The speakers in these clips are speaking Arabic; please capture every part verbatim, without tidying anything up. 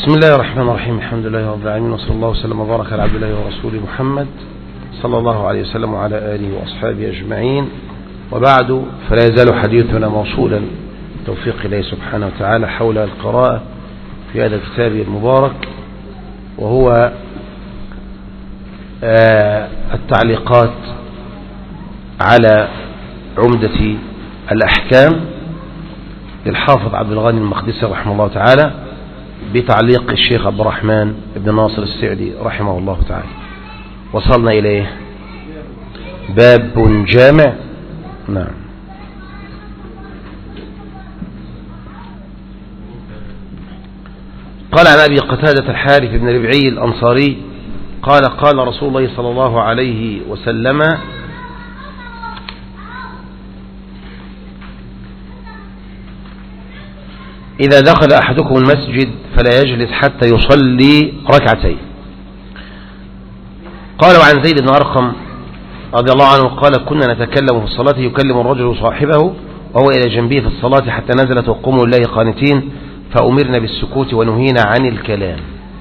بسم الله الرحمن الرحيم. الحمد لله رب العالمين، وصلى الله وسلم وبارك على عبد الله ورسوله محمد صلى الله عليه وسلم وعلى آله وأصحابه أجمعين، وبعد، فلا يزال حديثنا موصولا توفيق الله سبحانه وتعالى حول القراءة في هذا الكتاب المبارك، وهو التعليقات على عمدة الأحكام للحافظ عبد الغني المقدسي رحمه الله تعالى، بتعليق الشيخ عبد الرحمن بن ناصر السعدي رحمه الله تعالى. وصلنا إليه باب جامع. نعم. قال عن أبي قتادة الحارث بن ربعي الأنصاري قال قال رسول الله صلى الله عليه وسلم: إذا دخل أحدكم المسجد فلا يجلس حتى يصلي ركعتين. قال وعن زيد بن أرقم رضي الله عنه قال: كنا نتكلم في الصلاة يكلم الرجل صاحبه وهو إلى جنبه في الصلاة حتى نزلت وقوموا لله قانتين فأمرنا بالسكوت ونهينا عن الكلام.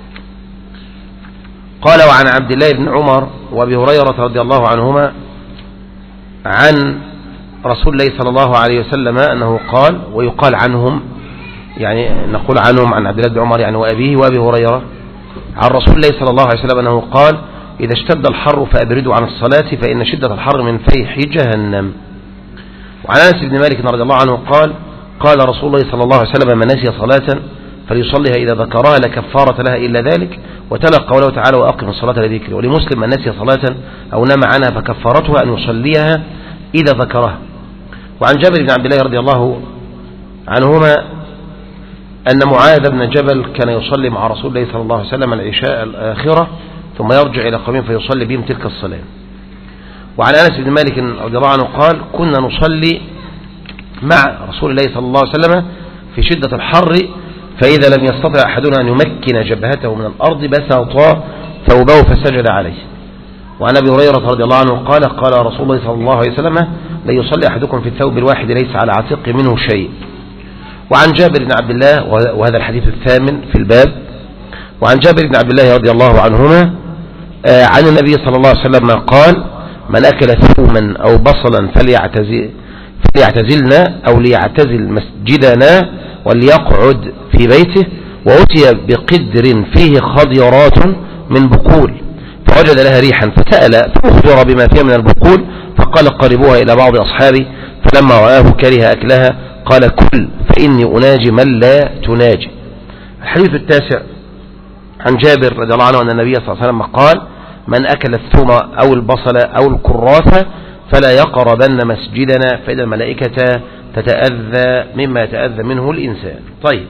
قال وعن عبد الله بن عمر وأبي هريرة رضي الله عنهما عن رسول الله صلى الله عليه وسلم أنه قال، ويقال عنهم، يعني نقول عنهم عن عبد الله بن عمر يعني وأبيه وأبي هريرة، عن رسول الله صلى الله عليه وسلم أنه قال: إذا اشتد الحر فأبردوا عن الصلاة فإن شدة الحر من فيح جهنم. وعن أنس بن مالك رضي الله عنه قال: قال رسول الله صلى الله عليه وسلم: من نسي صلاة فليصليها إذا ذكرها لا كفارة لها إلا ذلك، وتلا قوله تعالى: وأقم الصلاة لذكري. ولمسلم: من نسي صلاة أو نام عنها فكفارتها أن يصليها إذا ذكرها. وعن جابر بن عبد الله رضي الله عنهما أن معاذ بن جبل كان يصلي مع رسول الله صلى الله عليه وسلم العشاء الآخرة ثم يرجع إلى قومه فيصلي بهم تلك الصلاة. وعن أنس بن مالك رضي الله عنه قال: كنا نصلي مع رسول الله صلى الله عليه وسلم في شدة الحر فإذا لم يستطع أحدنا أن يمكن جبهته من الأرض بسط ثوبه فسجد عليه. وعن أبي هريرة رضي الله عنه قال: قال رسول الله صلى الله عليه وسلم: لا يصلي أحدكم في الثوب الواحد ليس على عاتقه منه شيء. وعن جابر بن عبد الله، وهذا الحديث الثامن في الباب، وعن جابر بن عبد الله رضي الله عنهما عن النبي صلى الله عليه وسلم قال: من أكل ثوما أو بصلا فليعتزل فليعتزلنا أو ليعتزل مسجدنا وليقعد في بيته. وأتي بقدر فيه خضرات من بقول فوجد لها ريحا فتأل فأخبر بما فيها من البقول فقال: قربوها إلى بعض أصحابي، فلما رآه كره أكلها قال: كل فإني أناجي من لا تناجي. الحديث التاسع عن جابر رضي الله عنه أن النبي صلى الله عليه وسلم قال: من أكل الثوم أو البصل أو الكراثة فلا يقربن مسجدنا فإن الملائكة تتأذى مما يتأذى منه الإنسان. طيب،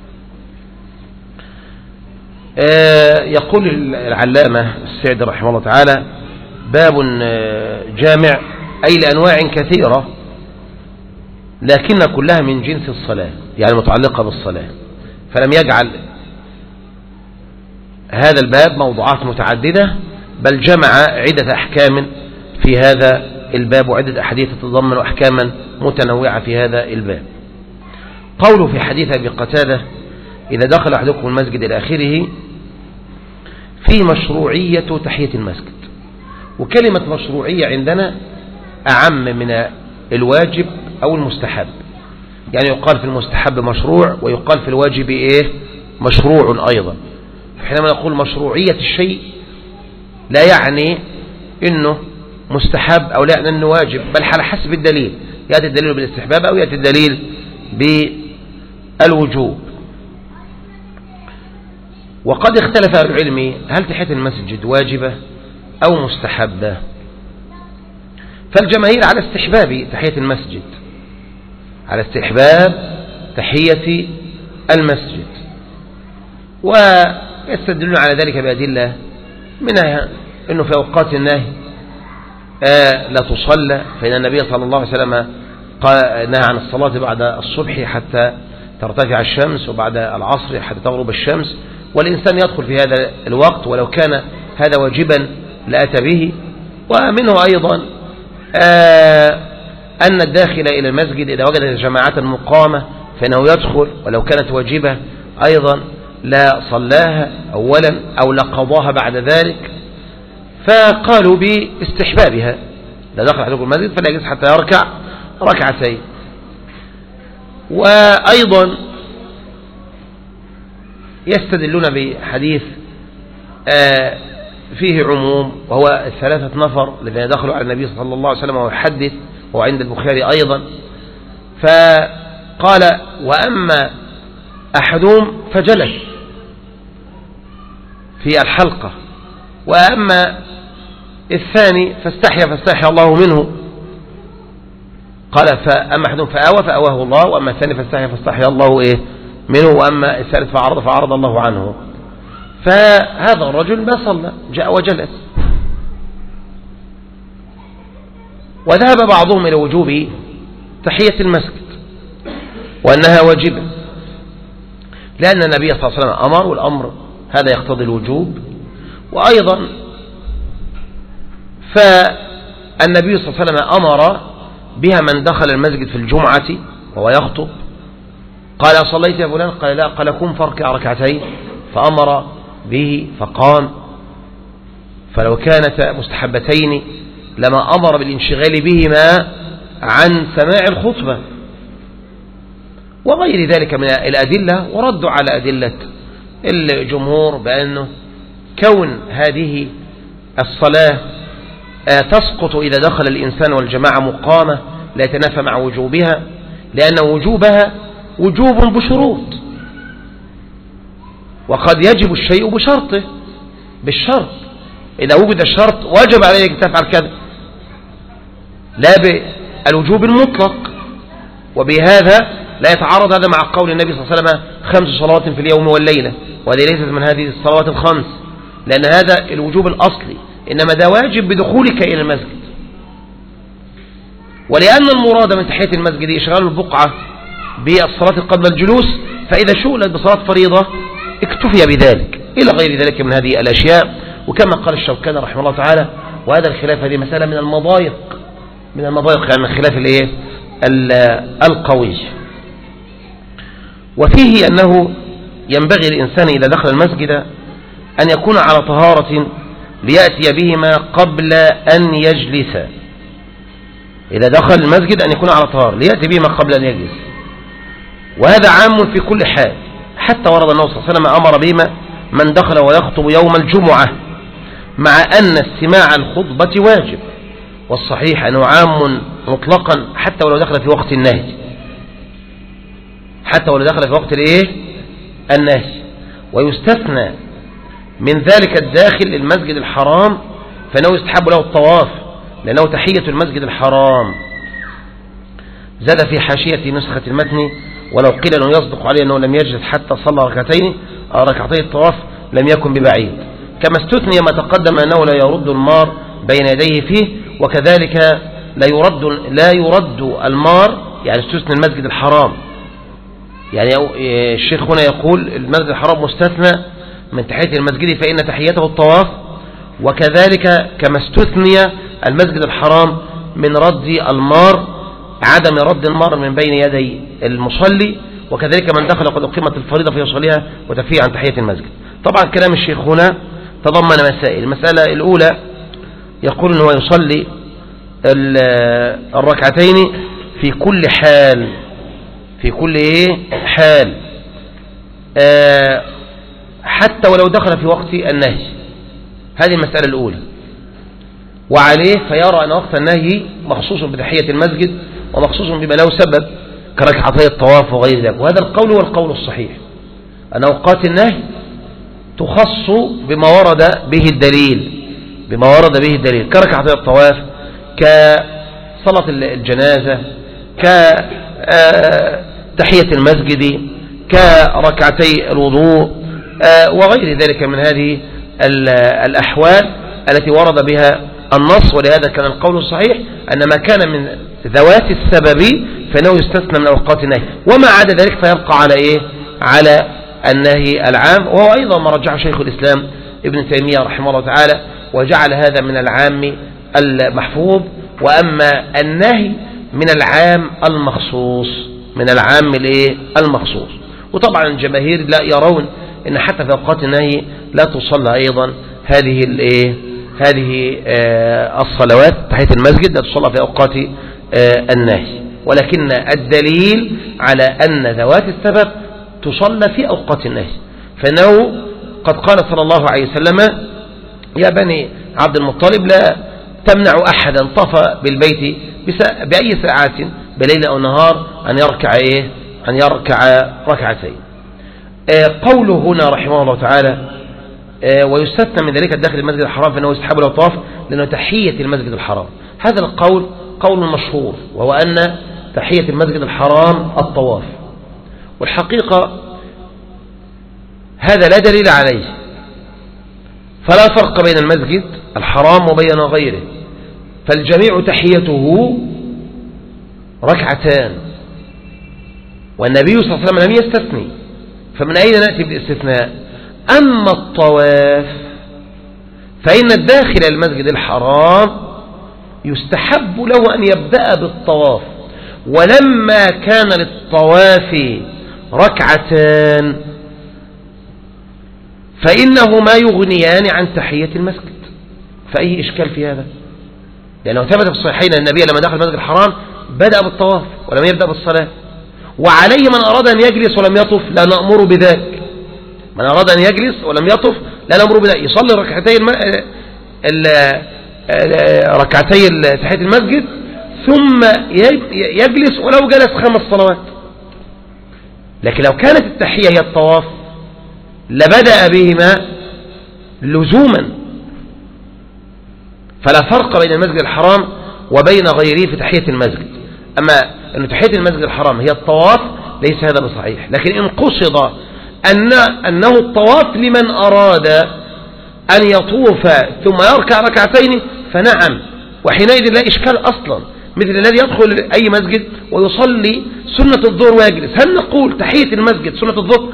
آه يقول العلامة السعدي رحمه الله تعالى: باب جامع، أي لأنواع كثيرة لكن كلها من جنس الصلاة، يعني متعلقة بالصلاة، فلم يجعل هذا الباب موضوعات متعددة، بل جمع عدة أحكام في هذا الباب وعدة أحاديث تتضمن أحكاما متنوعة في هذا الباب. قوله في حديث أبي قتادة: إذا دخل أحدكم المسجد إلى آخره، في مشروعية تحية المسجد. وكلمة مشروعية عندنا أعم من الواجب أو المستحب، يعني يقال في المستحب مشروع ويقال في الواجب إيه؟ مشروع أيضا. حينما نقول مشروعية الشيء لا يعني إنه مستحب أو لا يعني إنه واجب، بل على حسب الدليل، يأتي الدليل بالاستحباب أو يأتي الدليل بالوجوب. وقد اختلف أهل العلم هل تحية المسجد واجبة أو مستحبة، فالجماهير على استحباب تحية المسجد، على استحباب تحية المسجد، ويستدلون على ذلك بأدلة منها أنه في أوقات النهي آه لا تصلى، فإن النبي صلى الله عليه وسلم نهى عن الصلاة بعد الصبح حتى ترتفع الشمس وبعد العصر حتى تغرب الشمس، والإنسان يدخل في هذا الوقت ولو كان هذا واجبا لأتى به. ومنه أيضا آه أن الداخل إلى المسجد إذا وجد جماعة مقامة فإنه يدخل ولو كانت واجبة أيضا لا صلاها أولا أو لا قضاها بعد ذلك، فقالوا باستحبابها. لا دخل أحدكم المسجد فلا يجلس حتى يركع ركعتين. وأيضا يستدلون بحديث فيه عموم، وهو الثلاثة نفر الذين دخلوا على النبي صلى الله عليه وسلم ويحدث، وعند البخاري أيضا، فقال وأما أحدهم فجلس في الحلقة، وأما الثاني فاستحيا فاستحيا الله منه. قال فأما أحدهم فآوى فآواه الله، وأما الثاني فاستحيا فاستحيا الله إيه منه، وأما الثالث فعرض فعرض الله عنه. فهذا الرجل ما صلى، جاء وجلس. وذهب بعضهم إلى وجوب تحية المسجد وأنها واجبة، لأن النبي صلى الله عليه وسلم أمر، والأمر هذا يقتضي الوجوب. وأيضا فالنبي صلى الله عليه وسلم أمر بها من دخل المسجد في الجمعة وهو يخطب، قال صليت يا فلان؟ قال لا. قال قم فاركع ركعتين، فأمر به فقام. فلو كانت مستحبتين لما أمر بالانشغال بهما عن سماع الخطبة وغير ذلك من الأدلة. وردوا على أدلة الجمهور بأنه كون هذه الصلاة تسقط إذا دخل الإنسان والجماعة مقامة لا يتنافى مع وجوبها، لأن وجوبها وجوب بشروط، وقد يجب الشيء بشرطه، بالشرط. إذا وجد الشرط واجب عليك تفعل كذا، لا بالوجوب المطلق. وبهذا لا يتعارض هذا مع قول النبي صلى الله عليه وسلم خمس صلوات في اليوم والليلة، وهذه ليست من هذه الصلوات الخمس، لأن هذا الوجوب الأصلي، إنما ده واجب بدخولك إلى المسجد. ولأن المراد من تحية المسجد إشغال البقعة بالصلاة قبل الجلوس، فإذا شغلت بصلاة فريضة اكتفي بذلك، إلى غير ذلك من هذه الأشياء. وكما قال الشوكاني رحمه الله تعالى، وهذا الخلاف هذه مسألة من المضايق، من المضايق يعني من الخلاف الايه القوي. وفيه أنه ينبغي الإنسان إذا دخل المسجد أن يكون على طهارة ليأتي بهما قبل أن يجلس. إذا دخل المسجد أن يكون على طهارة ليأتي بهما قبل أن يجلس، وهذا عام في كل حال. حتى ورد النبي صلى الله عليه وسلم أمر بهما من دخل ويخطب يوم الجمعة، مع أن استماع الخطبة واجب، والصحيح أنه عام مطلقا حتى ولو دخل في وقت النهي، حتى ولو دخل في وقت الايه النهي. ويستثنى من ذلك الداخل للمسجد الحرام، فإنه يستحب له الطواف، لأنه تحية المسجد الحرام. زاد في حاشية نسخة المتن ولو قيل أنه يصدق عليه أنه لم يجلس حتى صلى ركعتين ركعتي الطواف لم يكن ببعيد، كما استثني ما تقدم أنه لا يرد المار بين يديه فيه، وكذلك لا يرد لا يرد المار، يعني استثنى المسجد الحرام. يعني الشيخ هنا يقول المسجد الحرام مستثنى من تحية المسجد فإن تحيته الطواف، وكذلك كما استثني المسجد الحرام من رد المار، عدم رد المار من بين يدي المصلي، وكذلك من دخل قد أقيمت الفريضة فيصليها وتفيه عن تحية المسجد. طبعا كلام الشيخ هنا تضمن مسائل. المسألة الأولى يقول أنه يصلي الركعتين في كل حال، في كل إيه حال، آه حتى ولو دخل في وقت النهي. هذه المسألة الأولى. وعليه فيرى أن وقت النهي مخصوص بتحية المسجد ومخصوص بما له سبب كركعتي الطواف وغير ذلك. وهذا القول هو القول الصحيح، أن أوقات النهي تخص بما ورد به الدليل، بما ورد به الدليل كركعتي الطواف، كصلاة الجنازة، كتحية المسجد، كركعتي الوضوء وغير ذلك من هذه الأحوال التي ورد بها النص. ولهذا كان القول الصحيح أن ما كان من ذوات السبب فإنه يستثنى من أوقات النهي، وما عدا ذلك فيبقى على إيه على النهي العام. وهو أيضا ما رجحه شيخ الإسلام ابن تيمية رحمه الله تعالى، وجعل هذا من العام المحفوظ، وأما النهي من العام المخصوص، من العام الايه المخصوص. وطبعا الجماهير لا يرون إن حتى في أوقات النهي لا تصلى أيضا هذه الإيه هذه آه الصلوات تحية المسجد، لا تصلى في أوقات آه النهي، ولكن الدليل على أن ذوات السبب تصلى في أوقات النهي. فإنه قد قال صلى الله عليه وسلم: يا بني عبد المطلب لا تمنع أحدا طفى بالبيت بأي ساعات بليل أو نهار أن يركع إيه أن يركع ركعتين. آه قوله هنا رحمه الله تعالى: آه ويستثنى من ذلك الداخل المسجد الحرام فإنه يستحب له الطواف لأنه تحية المسجد الحرام. هذا القول قول مشهور، وهو أن تحية المسجد الحرام الطواف، والحقيقة هذا لا دليل عليه، فلا فرق بين المسجد الحرام وبين غيره، فالجميع تحيته ركعتان، والنبي صلى الله عليه وسلم لم يستثني، فمن أين نأتي بالاستثناء؟ أما الطواف فإن الداخل المسجد الحرام يستحب له أن يبدأ بالطواف، ولما كان للطواف ركعتان فإنهما يغنيان عن تحية المسجد. فأي إشكال في هذا؟ لأنه ثبت في الصحيحين أن النبي لما دخل المسجد الحرام بدأ بالطواف ولم يبدأ بالصلاة. وعليه من أراد أن يجلس ولم يطف لا نأمر بذلك، من أراد أن يجلس ولم يطف لا نأمر بذلك، يصلي ركعتي الم... ركعتي تحية المسجد ثم يجلس ولو جلس خمس صلوات. لكن لو كانت التحية هي الطواف لبدأ بهما لزوما، فلا فرق بين المسجد الحرام وبين غيره في تحية المسجد. أما أن تحية المسجد الحرام هي الطواف ليس هذا بصحيح، لكن إن قصد أن أنه الطواف لمن أراد أن يطوف ثم يركع ركعتين فنعم، وحينئذ لا إشكال أصلا، مثل الذي يدخل أي مسجد ويصلي سنة الظهر ويجلس. هل نقول تحية المسجد سنة الظهر؟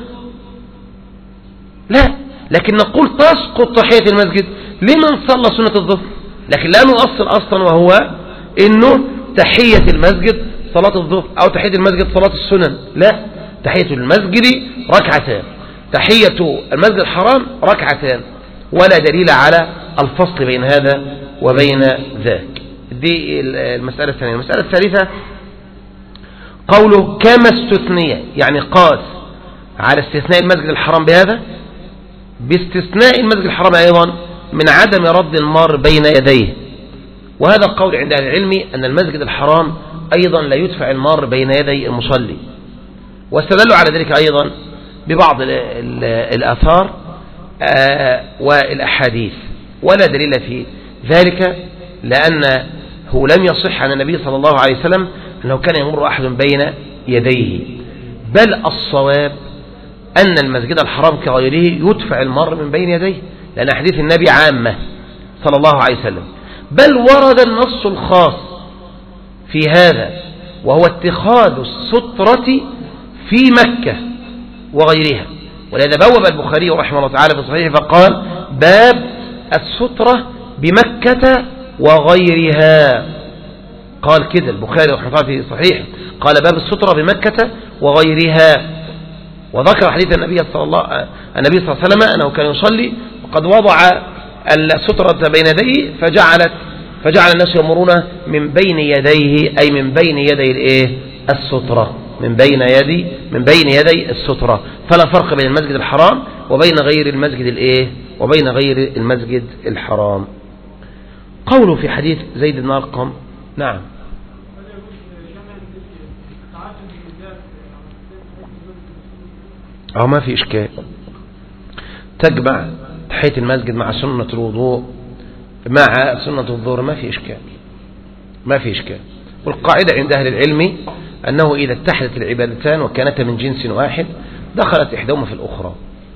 لا، لكن نقول تسقط تحية المسجد لمن صلى سنة الظهر، لكن لا نؤصل أصلا وهو إنه تحية المسجد صلاة الظهر أو تحية المسجد صلاة السنن. لا، تحية المسجد ركعتان، تحية المسجد الحرام ركعتان، ولا دليل على الفصل بين هذا وبين ذاك. دي المسألة الثانية. المسألة الثالثة قوله كما استثنية، يعني قاس على استثناء المسجد الحرام بهذا باستثناء المسجد الحرام أيضا من عدم رد المار بين يديه. وهذا القول عند أهل العلم أن المسجد الحرام أيضا لا يدفع المار بين يدي المصلي، واستدلوا على ذلك أيضا ببعض الآثار والأحاديث، ولا دليل في ذلك، لأنه لم يصح عن النبي صلى الله عليه وسلم أنه كان يمر أحد بين يديه، بل الصواب أن المسجد الحرام كغيره يدفع المار من بين يديه، لأن أحاديث النبي عامة صلى الله عليه وسلم. بل ورد النص الخاص في هذا، وهو اتخاذ السترة في مكة وغيرها، ولذا بوب البخاري رحمه الله تعالى في صحيحه فقال باب السترة بمكة وغيرها. قال كده البخاري رحمه الله في صحيحه، قال باب السترة بمكة وغيرها، وذكر حديث النبي صلى الله النبي صلى الله عليه وسلم أنه كان يصلي وقد وضع السترة بين يديه فجعلت فجعل الناس يمرون من بين يديه، أي من بين يدي الايه السترة، من بين يدي من بين يدي السترة. فلا فرق بين المسجد الحرام وبين غير المسجد الايه وبين غير المسجد الحرام. قوله في حديث زيد بن أرقم. نعم. أو ما في إشكال، تجمع تحية المسجد مع سنة الوضوء مع سنة الظهر، ما في إشكال ما في إشكال. والقاعدة عند أهل العلم أنه إذا اتحدت العبادتان وكانتا من جنس واحد دخلت إحداهما في الأخرى،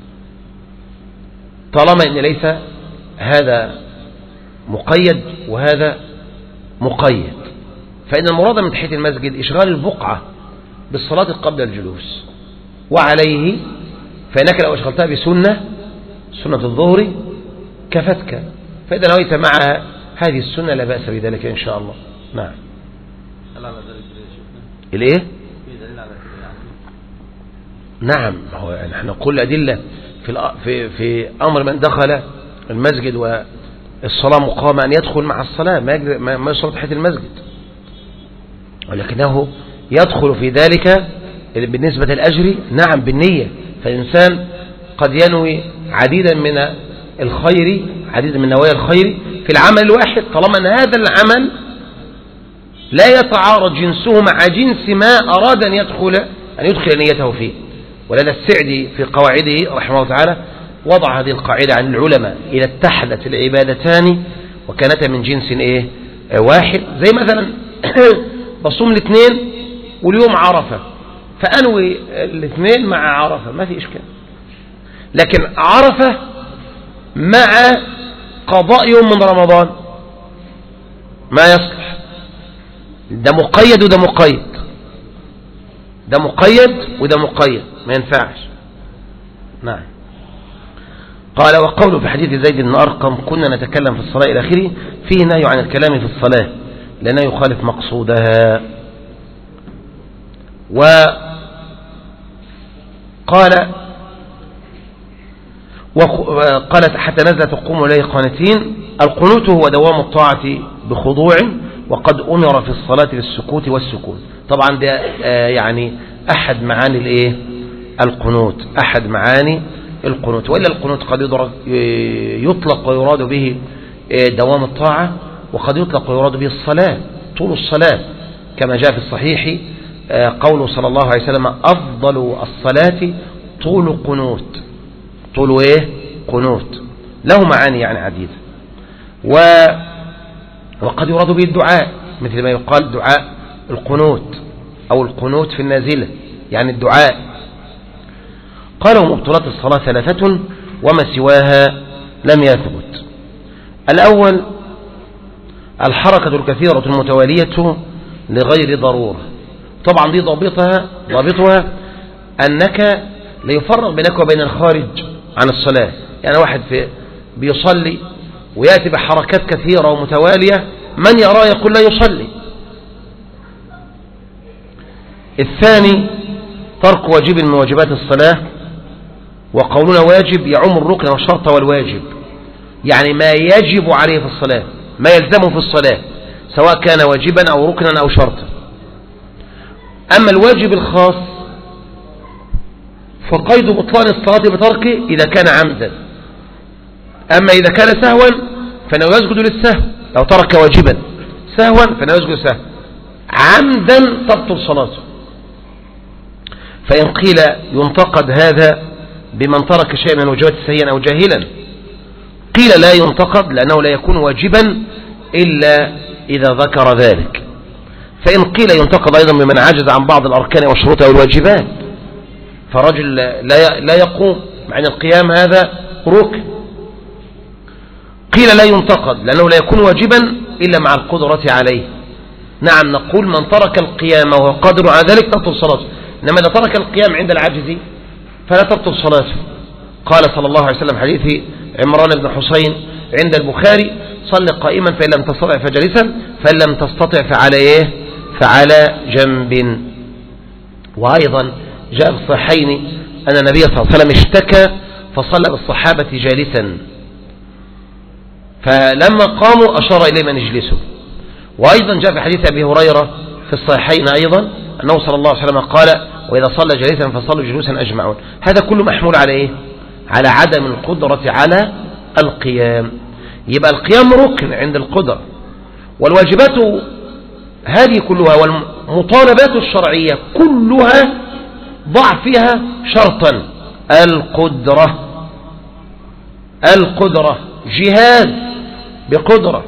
طالما أن ليس هذا مقيد وهذا مقيد. فإن المراد من تحية المسجد إشغال البقعة بالصلاة قبل الجلوس، وعليه فإنك لو أشغلتها بسنة سنة الظهر كفتك، فإذا نويت معها هذه السنة لا بأس بذلك إن شاء الله. نعم. الإيه؟ نعم، هو نحن نقول أدلة في في في أمر من دخل المسجد والصلاة مقامة أن يدخل مع الصلاة ما ما يصلي تحت المسجد، ولكنه يدخل في ذلك بالنسبة للأجر نعم بالنية. فالإنسان قد ينوي عديدا من الخير، عديدا من نوايا الخير في العمل الواحد، طالما أن هذا العمل لا يتعارض جنسه مع جنس ما أراد أن يدخل أن يدخل نيته فيه. ولذا السعدي في قواعده رحمه الله تعالى وضع هذه القاعدة عن العلماء: إذا اتحدت العبادتان وكانتا من جنس إيه واحد، زي مثلا بصوم الاثنين واليوم عرفة، فأنوي الاثنين مع عرفة ما في إشكال، لكن عرفة مع قضاء يوم من رمضان ما يصلح، ده مقيد وده مقيد، ده مقيد وده مقيد ما ينفعش. نعم. قال: وقوله في حديث زيد بن أرقم: كنا نتكلم في الصلاة إلى آخره، فيه نهي عن الكلام في الصلاة لأنه يخالف مقصودها. وقال وقالت: حتى نزلت تقوم إليه قانتين. القنوت هو دوام الطاعة بخضوع، وقد أمر في الصلاة بالسكوت والسكون. طبعا ده يعني أحد معاني الايه القنوت، أحد معاني القنوت. وإلا القنوت قد يطلق ويراد به دوام الطاعة، وقد يطلق ويراد به الصلاة، طول الصلاة، كما جاء في الصحيح قوله صلى الله عليه وسلم: أفضل الصلاة طول قنوت. طول ايه قنوت له معاني يعني عديدة. و وقد يراد به الدعاء، مثل ما يقال دعاء القنوت أو القنوت في النازلة، يعني الدعاء. قالوا: مبطلات الصلاة ثلاثة وما سواها لم يثبت. الأول: الحركة الكثيرة المتوالية لغير ضرورة. طبعا دي ضابطها ضابطها أنك لا يفرق بينك وبين الخارج عن الصلاة. يعني واحد في بيصلي ويأتي بحركات كثيرة ومتوالية، من يرى يقول لا يصلي. الثاني: ترك واجب من واجبات الصلاة، وقولنا واجب يعم الركن والشرط والواجب، يعني ما يجب عليه في الصلاة، ما يلزمه في الصلاة، سواء كان واجبا أو ركنا أو شرطا. أما الواجب الخاص فقيد بطلان الصلاة بتركه إذا كان عمدا، أما إذا كان سهوا فإنه يسجد للسهو. لو ترك واجبا سهوا فإنه يسجد للسهو، عمدا تبطل صلاته. فإن قيل ينتقد هذا بمن ترك شيء من الواجبات سهيا أو جاهلا، قيل لا ينتقد، لأنه لا يكون واجبا إلا إذا ذكر ذلك. فإن قيل ينتقد أيضا بمن عجز عن بعض الأركان والشروط أو الواجبات، فرجل لا لا يقوم مع أن القيام هذا ركن. قيل لا ينتقد لأنه لا يكون واجبا إلا مع القدرة عليه. نعم، نقول من ترك القيام وهو قادر على ذلك تبطل صلاته، إنما إذا ترك القيام عند العجز فلا تبطل صلاته. قال صلى الله عليه وسلم حديث عمران بن حسين عند البخاري: صل قائما فإن لم تستطع فجلسا، فإن لم تستطع فعلى إيه فعلى جنب. وأيضا جاء في الصحيحين أن النبي صلى الله عليه وسلم اشتكى فصلى بالصحابة جالسا، فلما قاموا أشار إليه من يجلسوا. وأيضا جاء في حديث أبي هريرة في الصحيحين أيضا أنه صلى الله عليه وسلم قال: وإذا صلى جالسا فصلوا جلوسا أجمعون. هذا كله محمول على إيه؟ على عدم القدرة على القيام. يبقى القيام ركن عند القدرة، والواجبات هذه كلها والمطالبات الشرعية كلها ضع فيها شرطا: القدرة. القدرة جهاد بقدرة،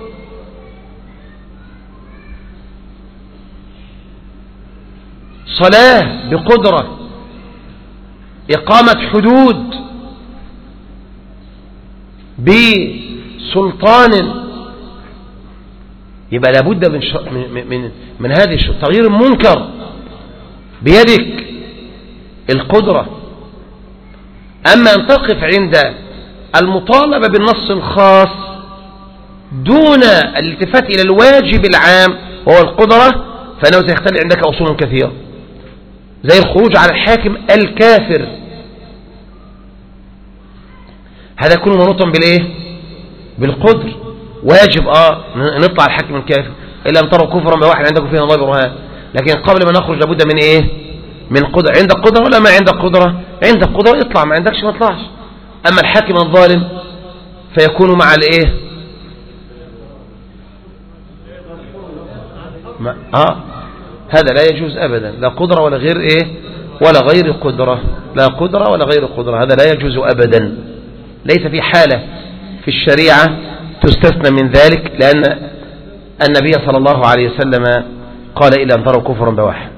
صلاة بقدرة، إقامة حدود بسلطان. يبقى لابد من من من, من هذه تغيير المنكر بيدك القدرة. أما أن تقف عند المطالبة بالنص الخاص دون الالتفات إلى الواجب العام وهو القدرة، فإنه سيختل عندك أصول كثيرة، زي الخروج على الحاكم الكافر. هذا يكون منوطا بالايه؟ بالقدر. واجب اه نطلع الحاكم الكافر الا ان تروا كفرا بواحد عندكم فيه الله برهان، لكن قبل ما نخرج لابد من ايه؟ من قدره. عندك قدره ولا ما عندك قدره؟ عندك قدره اطلع، ما عندكش ما اطلعش. اما الحاكم الظالم فيكون مع الايه؟ ما اه هذا لا يجوز ابدا، لا قدره ولا غير ايه؟ ولا غير قدره، لا قدره ولا غير قدره، هذا لا يجوز ابدا. ليس في حاله في الشريعه تستثنى من ذلك، لأن النبي صلى الله عليه وسلم قال إلا أن تروا كفرا بواحد.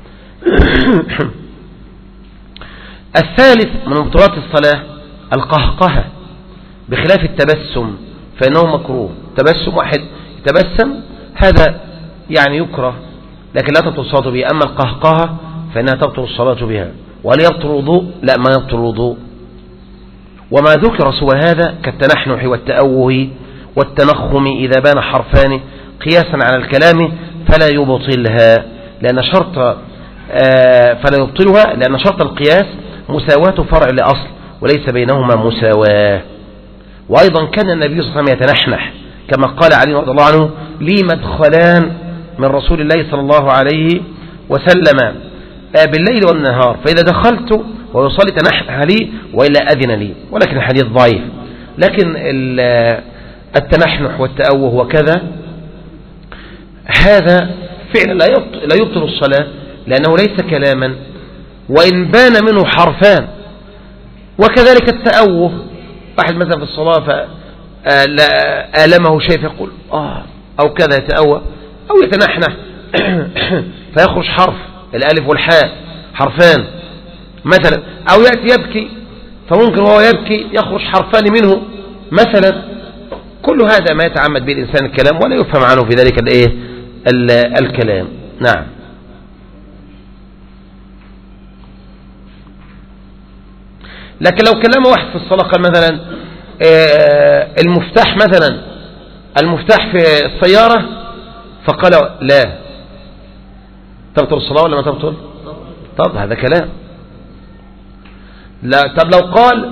الثالث من مبطلات الصلاة القهقهة بخلاف التبسم، فإنه مكروه. تبسم واحد يتبسم هذا يعني يكره لكن لا تبطل الصلاة به، أما القهقهة فإنها تبطل الصلاة بها. وهل يبطل الوضوء؟ لا، ما يبطل الوضوء. وما ذكر سوى هذا كالتنحنح والتأوه والتنخم إذا بان حرفان قياسا على الكلام فلا يبطلها، لأن شرط آه فلا يبطلها لأن شرط القياس مساواة فرع لأصل وليس بينهما مساواة. وأيضا كان النبي صلى الله عليه وسلم يتنحنح كما قال علي رضي الله عنه: لي مدخلان من رسول الله صلى الله عليه وسلم آه بالليل والنهار، فإذا دخلت ويصلي تنحنح لي وإلا أذن لي. ولكن الحديث ضعيف. لكن التنحنح والتأوه وكذا هذا فعلا لا يبطل الصلاة، لأنه ليس كلاما وإن بان منه حرفان. وكذلك التأوه، واحد مثلا في الصلاة فآلمه شيء فيقول آه أو كذا يتأوه أو يتنحنح فيخرج حرف، الألف والحاء حرفان مثلا، أو يأتي يبكي فممكن وهو يبكي يخرج حرفان منه مثلا. كل هذا ما يتعمد به الإنسان الكلام ولا يفهم عنه في ذلك الايه الكلام. نعم. لكن لو كلم واحد في الصلاة قال مثلا المفتاح مثلا المفتاح في السيارة فقال لا، تبطل الصلاة ولا ما تبطل؟ طب هذا كلام. لا. طب لو قال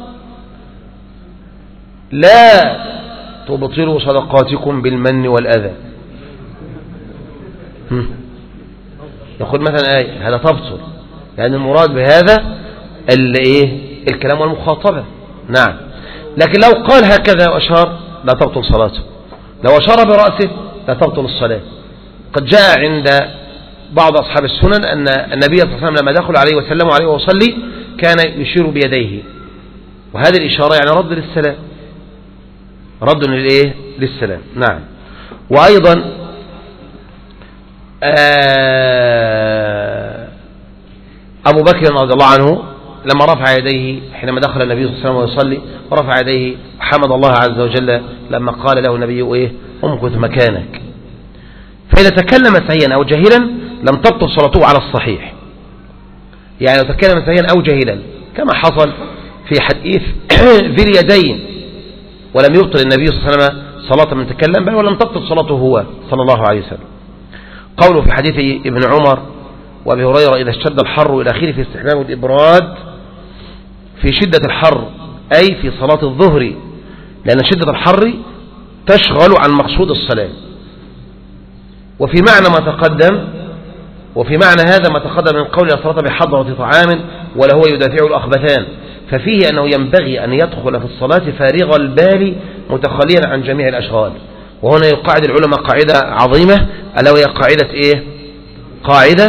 لا تبطلوا صدقاتكم بالمن والأذى، يقول مثلا آية، هذا تبطل، لأن المراد بهذا الايه الكلام والمخاطبة. نعم. لكن لو قال هكذا وأشار لا تبطل صلاته، لو أشار برأسه لا تبطل الصلاة. قد جاء عند بعض أصحاب السنن أن النبي صلى الله عليه وسلم لما دخل عليه وسلم عليه وصلي كان يشير بيديه، وهذه الإشارة يعني رد للسلام، رد للإيه للسلام. نعم. وأيضا أبو بكر رضي الله عنه لما رفع يديه حينما دخل النبي صلى الله عليه وسلم ويصلي ورفع يديه حمد الله عز وجل لما قال له النبي إيه امكث مكانك. فإذا تكلم سهيا أو جاهلا لم تبطل صلاته على الصحيح، يعني لو تكلم سهيا أو جاهلا كما حصل في حديث ذي اليدين ولم يبطل النبي صلى الله عليه وسلم صلاة من تكلم بل ولم تبطل صلاته هو صلى الله عليه وسلم. قوله في حديث ابن عمر وابي هريرة إذا اشتد الحر إلى آخره في استحباب الإبراد في شدة الحر أي في صلاة الظهر، لأن شدة الحر تشغل عن مقصود الصلاة. وفي معنى ما تقدم وفي معنى هذا ما تقدم من قول الصلاة بحضرة طعام ولا هو يدافع الأخبثان، ففيه أنه ينبغي أن يدخل في الصلاة فارغ البال متخليا عن جميع الأشغال. وهنا يقاعد العلماء قاعدة عظيمة ألا وهي قاعدة إيه؟ قاعدة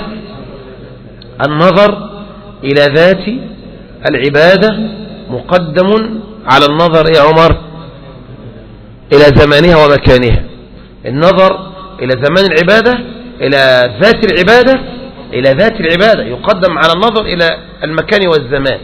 النظر إلى ذات العبادة مقدم على النظر يا عمر إلى زمانها ومكانها. النظر إلى زمان العبادة إلى ذات العبادة إلى ذات العبادة يقدم على النظر إلى المكان والزمان.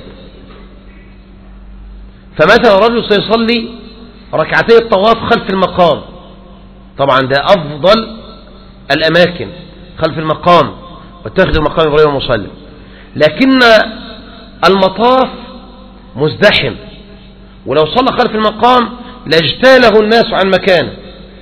فمثلا رجل سيصلي ركعتي الطواف خلف المقام، طبعا ده أفضل الأماكن خلف المقام واتخذ المقام إبراهيم مصلي، لكن المطاف مزدحم، ولو صلى خلف المقام لاجتاله الناس عن مكانه.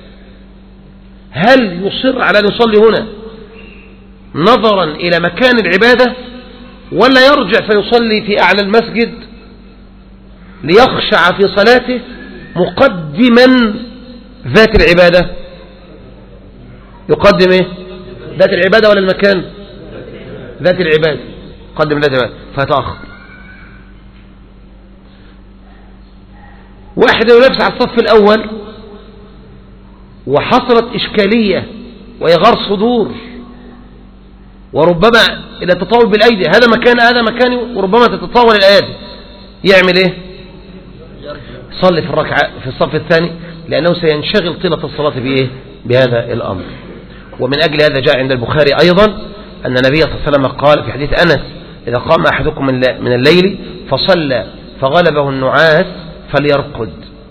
هل يصر على أن يصلي هنا نظرا إلى مكان العبادة ولا يرجع فيصلي في أعلى المسجد ليخشع في صلاته مقدما ذات العبادة؟ يقدم ايه؟ ذات العبادة ولا المكان؟ ذات العبادة. قدم ذات العبادة فتأخر. واحد ينافس على الصف الأول وحصلت إشكالية وإغار صدور وربما إلى التطاول بالأيدي، هذا مكان هذا مكاني، وربما تتطاول الأيادي، يعمل إيه؟ صلي في الركعة في الصف الثاني، لأنه سينشغل طيلة الصلاة بإيه؟ بهذا الأمر. ومن أجل هذا جاء عند البخاري أيضا أن النبي صلى الله عليه وسلم قال في حديث أنس: إذا قام أحدكم من الليل فصلى فغلبه النعاس فليرقد.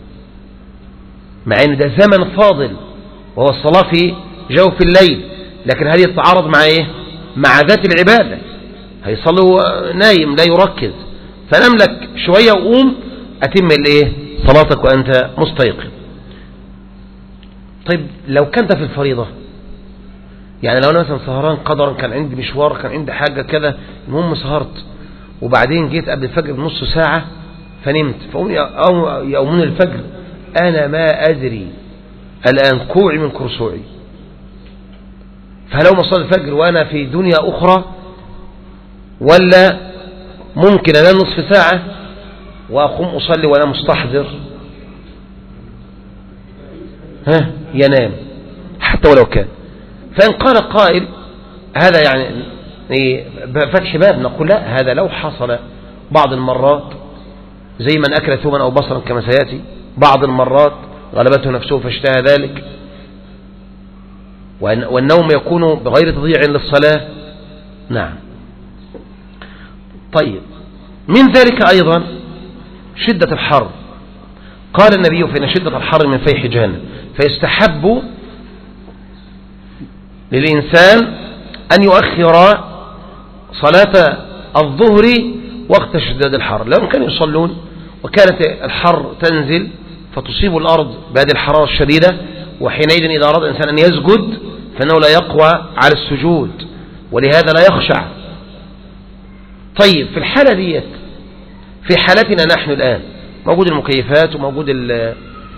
مع أن ده زمن فاضل وهو الصلاة في جوف الليل، لكن هذه تتعارض مع إيه؟ مع ذات العبادة. هيصلي نايم لا يركز، فنام لك شوية وقوم أتم الإيه؟ صلاتك وأنت مستيقظ. طيب لو كنت في الفريضة، يعني لو أنا مثلا سهران قدرا، كان عندي مشوار، كان عندي حاجة كذا، المهم سهرت وبعدين جيت قبل الفجر بنص ساعة فنمت، فقوم يقومون الفجر أنا ما أدري الآن كوعي من كرسوعي، فلو ما صلي الفجر وأنا في دنيا أخرى، ولا ممكن أنام نصف ساعة وأقوم أصلي وأنا مستحضر؟ ها ينام حتى ولو كان. فإن قال قائل هذا يعني فتح باب، نقول لا، هذا لو حصل بعض المرات زي من أكل ثوما أو بصرا كما سيأتي، بعض المرات غلبته نفسه فاشتهى ذلك، والنوم يكون بغير تضييع للصلاة. نعم. طيب من ذلك أيضا شدة الحر. قال النبي: فإن شدة الحر من فيح جهنم، فيستحب للإنسان أن يؤخر صلاة الظهر وقت شداد الحر. لهم كانوا يصلون وكانت الحر تنزل فتصيب الأرض بهذه الحرارة الشديدة، وحينئذ إذا أراد الإنسان أن يسجد فإنه لا يقوى على السجود، ولهذا لا يخشع. طيب في الحالة ديت، في حالتنا نحن الآن، موجود المكيفات وموجود ال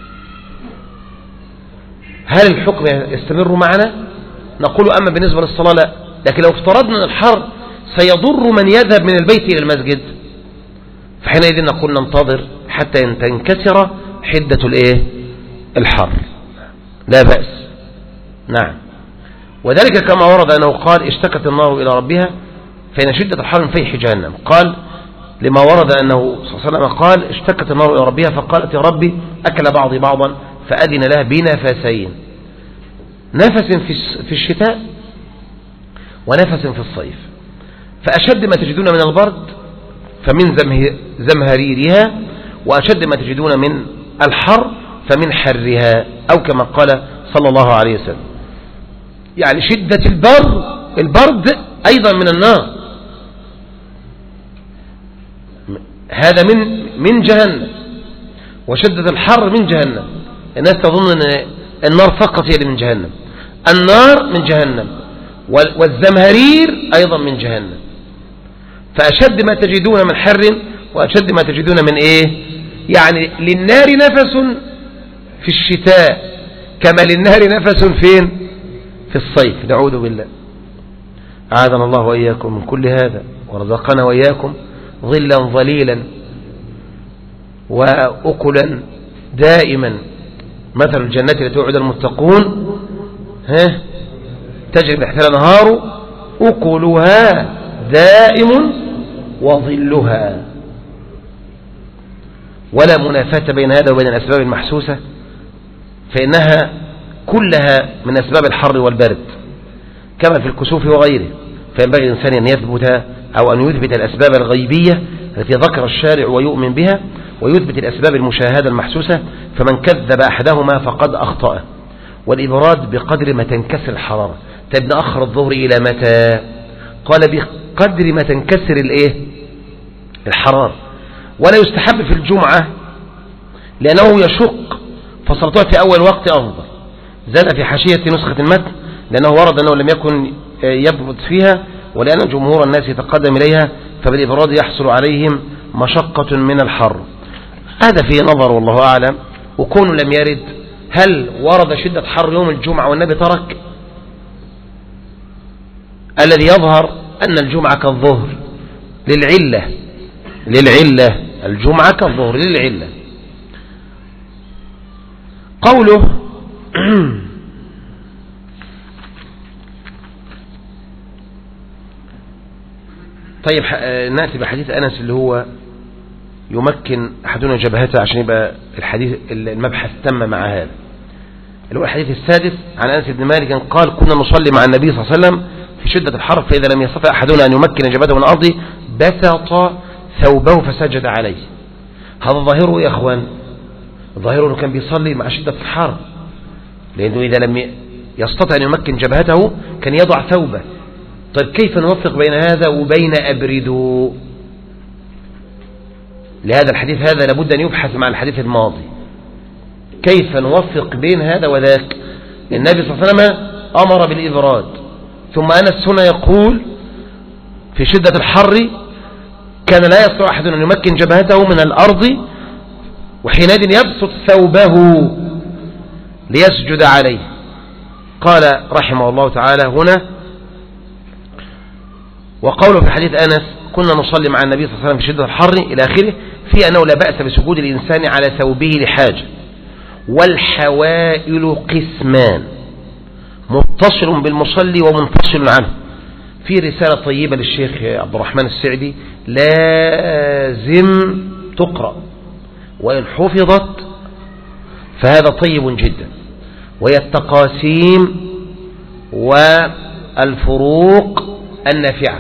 هل الحكم يستمر معنا؟ نقول أما بالنسبة للصلاة لا، لكن لو افترضنا أن الحر سيضر من يذهب من البيت إلى المسجد، فحينئذ نقول ننتظر حتى تنكسر حدة الايه؟ الحر، لا بأس. نعم. وذلك كما ورد أنه قال: اشتكت النار إلى ربها فإن شدة الحر من فيح جهنم. قال لما ورد أنه صلى الله عليه وسلم قال: اشتكت النار إلى ربها فقالت: يا ربي أكل بعضي بعضا فأذن لها بنفسين، نفس في الشتاء ونفس في الصيف، فأشد ما تجدون من البرد فمن زمهريرها، وأشد ما تجدون من الحر فمن حرها، أو كما قال صلى الله عليه وسلم. يعني شدة البرد البرد أيضا من النار، هذا من من جهنم، وشدة الحر من جهنم. الناس تظن أن النار فقط هي من جهنم، النار من جهنم، والزمهرير أيضا من جهنم. فأشد ما تجدون من حر وأشد ما تجدون من إيه؟ يعني للنار نفس في الشتاء كما للنار نفس فين؟ في الصيف. نعوذ بالله، أعاذنا الله وإياكم من كل هذا، ورزقنا وإياكم ظلا ظليلا وأكلا دائما. مثل الجنة التي وعد المتقون ها تجري تحتها الأنهار أكلها دائم وظلها. ولا منافاة بين هذا وبين الأسباب المحسوسة، فإنها كلها من أسباب الحر والبرد كما في الكسوف وغيره. فينبغي الإنسان أن يثبت أو أن يثبت الأسباب الغيبية التي ذكر الشارع ويؤمن بها، ويثبت الأسباب المشاهدة المحسوسة. فمن كذب أحدهما فقد أخطأ. والإبراد بقدر ما تنكسر الحرارة. طيب نأخر الظهر إلى متى؟ قال بقدر ما تنكسر الإيه؟ الحرارة. ولا يستحب في الجمعة لأنه يشق، فصلتها في أول وقت أفضل. زاد في حاشية نسخة المتن لأنه ورد أنه لم يكن يبرد فيها، ولأن جمهور الناس يتقدم إليها، فبالإبراد يحصل عليهم مشقة من الحر. هذا فيه نظر والله أعلم. وكونه لم يرد، هل ورد شدة حر يوم الجمعة والنبي ترك؟ الذي يظهر أن الجمعة كالظهر للعلة، للعلة الجمعة كالظهر للعلة. قوله طيب نأتي بحديث أنس اللي هو يمكن أحدنا جبهته عشان يبقى الحديث المبحث تم مع هذا، اللي هو الحديث السادس عن أنس بن مالك قال كنا نصلي مع النبي صلى الله عليه وسلم في شدة الحر فإذا لم يستطع أحدنا أن يمكن جبهته من الأرض بسط ثوبه فسجد عليه. هذا ظاهره يا أخوان، ظاهره أنه كان بيصلي مع شدة الحر، لأنه إذا لم يستطع أن يمكن جبهته كان يضع ثوبه. طيب كيف نوفق بين هذا وبين أبردوا؟ لهذا الحديث هذا لابد أن يبحث مع الحديث الماضي، كيف نوفق بين هذا وذاك. النبي صلى الله عليه وسلم أمر بالإبراد، ثم أنس هنا يقول في شدة الحر كان لا يستطيع أحد أن يمكن جبهته من الأرض، وحينئذ يبسط ثوبه ليسجد عليه. قال رحمه الله تعالى هنا وقوله في حديث أنس كنا نصلي مع النبي صلى الله عليه وسلم في شدة الحر إلى آخره، في أنه لا بأس بسجود الإنسان على ثوبه لحاجة. والحوائل قسمان، متصل بالمصلي ومنفصل عنه. في رسالة طيبة للشيخ عبد الرحمن السعدي لازم تقرأ، وإن حفظت فهذا طيب جدا، وهي التقاسيم والفروق النافعة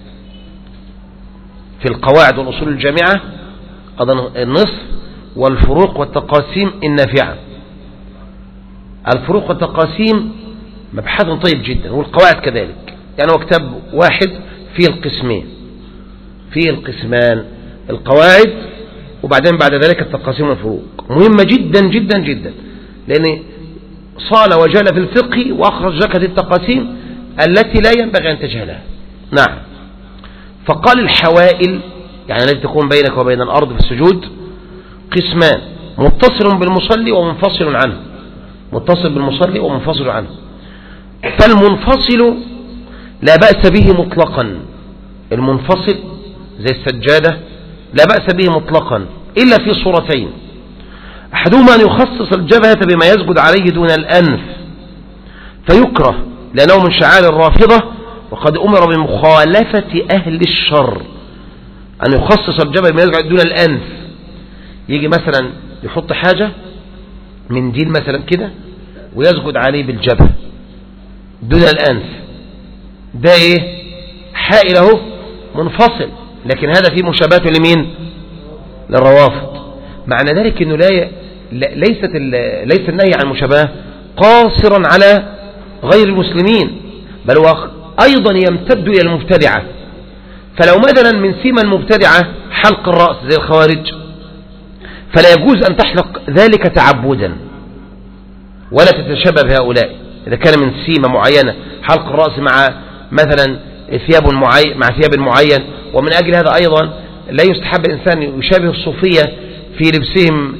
في القواعد والأصول الجامعة، أظن النصف، والفروق والتقاسيم النافعة. الفروق والتقاسيم مبحث طيب جدا، والقواعد كذلك، يعني هو كتاب واحد فيه القسمين، فيه القسمان، القواعد وبعدين بعد ذلك التقاسيم والفروق. مهمة جدا جدا جدا، لأن صال وجال في الفقه وأخرج لك التقاسيم التي لا ينبغي أن تجهلها. نعم. فقال الحوائل يعني التي تكون بينك وبين الأرض في السجود قسمان، متصل بالمصلي ومنفصل عنه، متصل بالمصلي ومنفصل عنه. فالمنفصل لا بأس به مطلقا، المنفصل زي السجادة لا بأس به مطلقا إلا في صورتين، أحدهما أن يخصص الجبهة بما يسجد عليه دون الأنف فيكره لأنه من شعائر الرافضة، وقد أمر بمخالفة أهل الشر أن يخصص الجبهة بما يسجد دون الأنف. يجي مثلا يحط حاجة منديل مثلا كده ويسجد عليه بالجبهة دون الأنف، ده إيه؟ حائله منفصل، لكن هذا فيه مشابهة لمين؟ للروافض. معنى ذلك أنه لا ي... ليست ال... ليس النهي عن المشابهة قاصرا على غير المسلمين، بل هو أيضا يمتد إلى المبتدعة. فلو مثلا من سيما المبتدعة حلق الرأس زي الخوارج، فلا يجوز أن تحلق ذلك تعبدا ولا تتشبه بهؤلاء. إذا كان من سيمة معينة حلق الرأس مع مثلا ثياب معين مع ثياب معين، ومن أجل هذا أيضا لا يستحب الإنسان يشابه الصوفية في لبسهم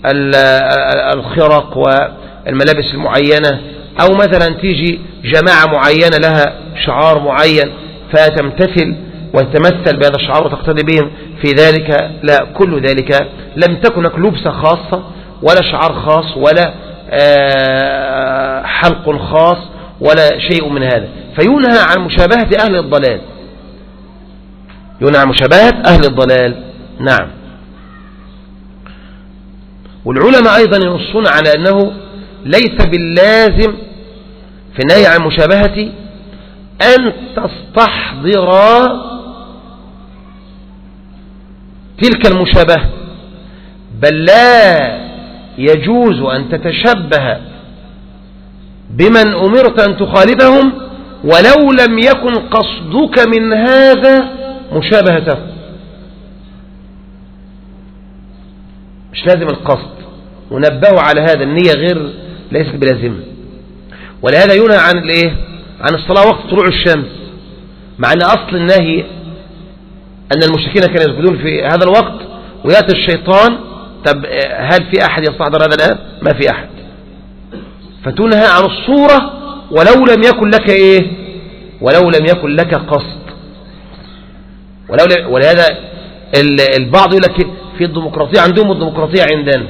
الخرق والملابس المعينة، أو مثلا تيجي جماعة معينة لها شعار معين فتمتثل وتتمثل بهذا الشعار وتقتدي بهم في ذلك. لا، كل ذلك لم تكن لبسة خاصة ولا شعار خاص ولا حلق خاص ولا شيء من هذا، فينهى عن مشابهة أهل الضلال، ينهى عن مشابهة أهل الضلال. نعم. والعلماء أيضا ينصون على أنه ليس باللازم في النهي عن مشابهة أن تستحضر تلك المشابهة، بل لا يجوز أن تتشبه بمن أمرت أن تخالفهم ولو لم يكن قصدك من هذا مشابهته. مش لازم القصد، ونبهوا على هذا، النية غير ليست بلازمة. ولهذا ينهى عن الايه؟ عن الصلاة وقت طلوع الشمس، مع ان اصل النهي ان المشركين كانوا يسجدون في هذا الوقت، وياتي الشيطان طب هل في أحد يستحضر هذا الآن؟ ما في أحد. فتنهى عن الصورة ولو لم يكن لك إيه؟ ولو لم يكن لك قصد. ولو لم... ولهذا البعض يقول لك في الديمقراطية عندهم الديمقراطية عندنا،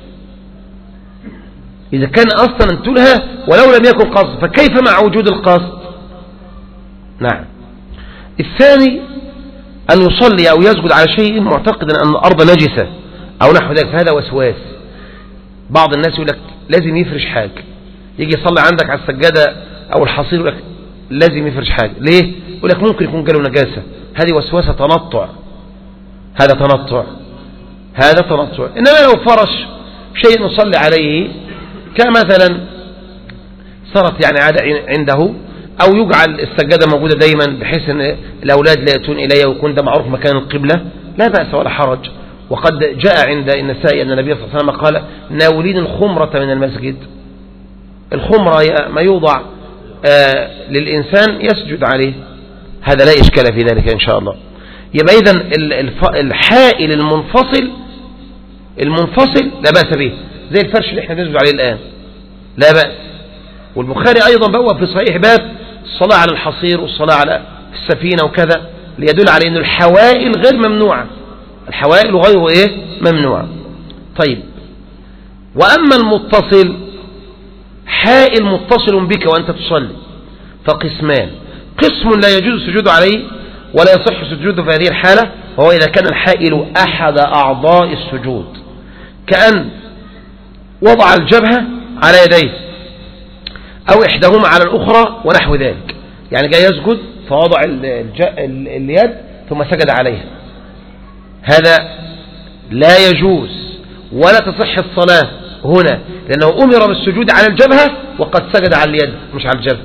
إذا كان أصلا أن تنهى ولو لم يكن قصد، فكيف مع وجود القصد؟ نعم. الثاني أن يصلي أو يسجد على شيء معتقدا أن الأرض نجسة أو نحو ذلك، فهذا وسواس. بعض الناس يقول لك لازم يفرش حاجة، يجي يصلي عندك على السجادة أو الحصير يقول لك لازم يفرش حاجة. ليه؟ يقول لك ممكن يكون جاله نجاسة. هذه وسواسة تنطع، هذا تنطع، هذا تنطع. إنما لو فرش شيء نصلي عليه كمثلا صارت يعني عادة عنده، أو يجعل السجادة موجودة دايما بحيث أن الأولاد لا يأتون إليه ويكون ده معروف مكان القبلة، لا بأس ولا حرج. وقد جاء عند النسائي أن النبي صلى الله عليه وسلم قال ناولين الخمرة من المسجد. الخمرة ما يوضع آه للإنسان يسجد عليه، هذا لا إشكال في ذلك إن شاء الله. يبقى إذن الحائل المنفصل المنفصل لا بأس به، زي الفرش اللي احنا بنسجد عليه الآن لا بأس. والبخاري أيضا بواب في صحيح باب الصلاة على الحصير والصلاة على السفينة وكذا، ليدل على أن الحوائل غير ممنوعة، الحوائل غير إيه ممنوعة. طيب، وأما المتصل، حائل متصل بك وأنت تصلي، فقسمان: قسم لا يجوز السجود عليه ولا يصح السجود في هذه الحالة، وهو إذا كان الحائل أحد أعضاء السجود، كأن وضع الجبهة على يديه أو إحداهما على الأخرى ونحو ذلك، يعني جاي يسجد فوضع اليد ثم سجد عليها، هذا لا يجوز ولا تصح الصلاة هنا، لأنه أمر بالسجود على الجبهة وقد سجد على اليد مش على الجبهة.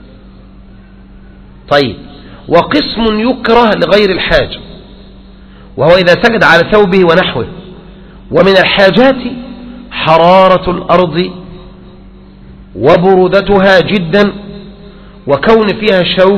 طيب، وقسم يكره لغير الحاجة، وهو إذا سجد على ثوبه ونحوه. ومن الحاجات حرارة الأرض وبرودتها جدا، وكون فيها شوك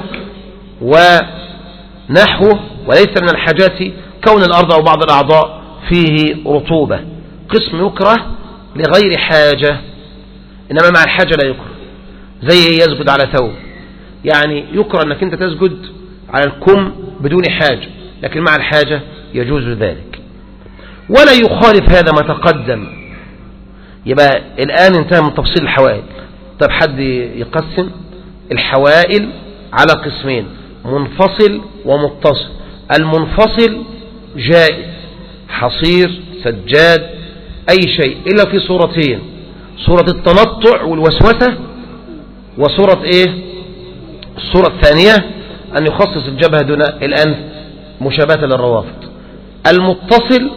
ونحوه. وليس من الحاجات كون الأرض أو بعض الأعضاء فيه رطوبة. قسم يكره لغير حاجة، إنما مع الحاجة لا يكره. زي يسجد على ثوب، يعني يكره أنك أنت تسجد على الكم بدون حاجة، لكن مع الحاجة يجوز ذلك. ولا يخالف هذا ما تقدم. يبقى الآن انتهى من تفصيل الحوائل. طيب، حد يقسم الحوائل على قسمين: منفصل ومتصل. المنفصل جائز، حصير، سجاد، أي شيء، إلا في صورتين: صورة التنطع والوسوسة، وصورة إيه؟ الصورة الثانية أن يخصص الجبهة دون الأنف مشابهة للروافض. المتصل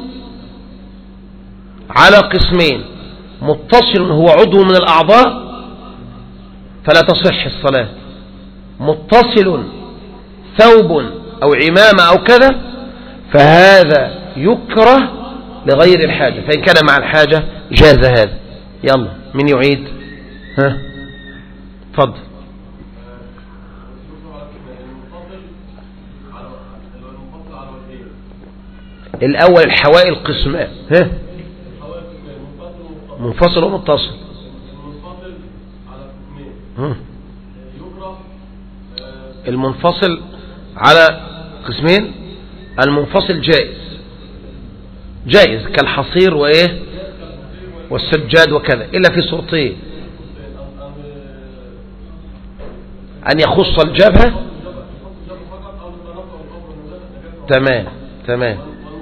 على قسمين: متصل هو عضو من الأعضاء فلا تصح الصلاة، متصل ثوب أو عمامة أو كذا فهذا يكره لغير الحاجة، فإن كان مع الحاجة جاز هذا. يلا، من يعيد؟ ها، تفضل. الأول الحوائل قسمان، ها، منفصل ومتصل. المنفصل على قسمين: المنفصل جائز، جائز كالحصير وإيه والسجاد وكذا، إلا في صورتين: أن يخص الجبهة. تمام تمام.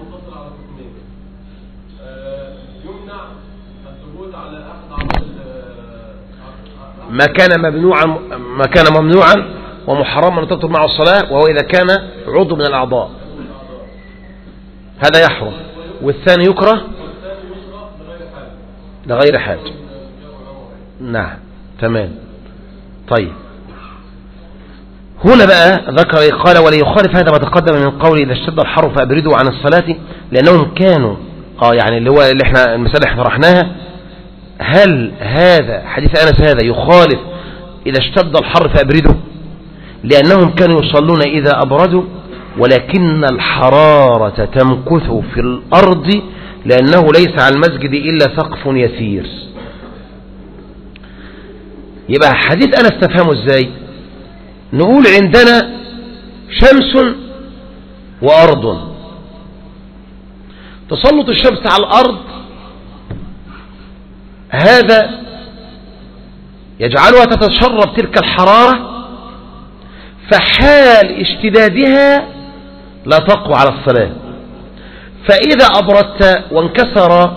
ما كان ممنوعا ما كان ممنوعا ومحرما أن تبطل معه الصلاة، وهو إذا كان عضو من الأعضاء هذا يحرم. والثاني يكره لغير حاجة. نعم تمام. طيب، هنا بقى ذكر قال: ولا يخالف هذا ما تقدم من قول إذا اشتد الحر فأبردوا عن الصلاة، لأنهم كانوا اه يعني اللي هو اللي احنا المسألة احنا طرحناها، هل هذا حديث أنس هذا يخالف إذا اشتد الحر فأبردوا؟ لأنهم كانوا يصلون إذا أبردوا، ولكن الحرارة تمكث في الأرض لأنه ليس على المسجد إلا سقف يسير. يبقى حديث أنس نفهمه إزاي؟ نقول عندنا شمس وأرض، تسلط الشمس على الأرض هذا يجعلها تتشرب تلك الحرارة، فحال اشتدادها لا تقوى على الصلاة. فإذا أبردت وانكسر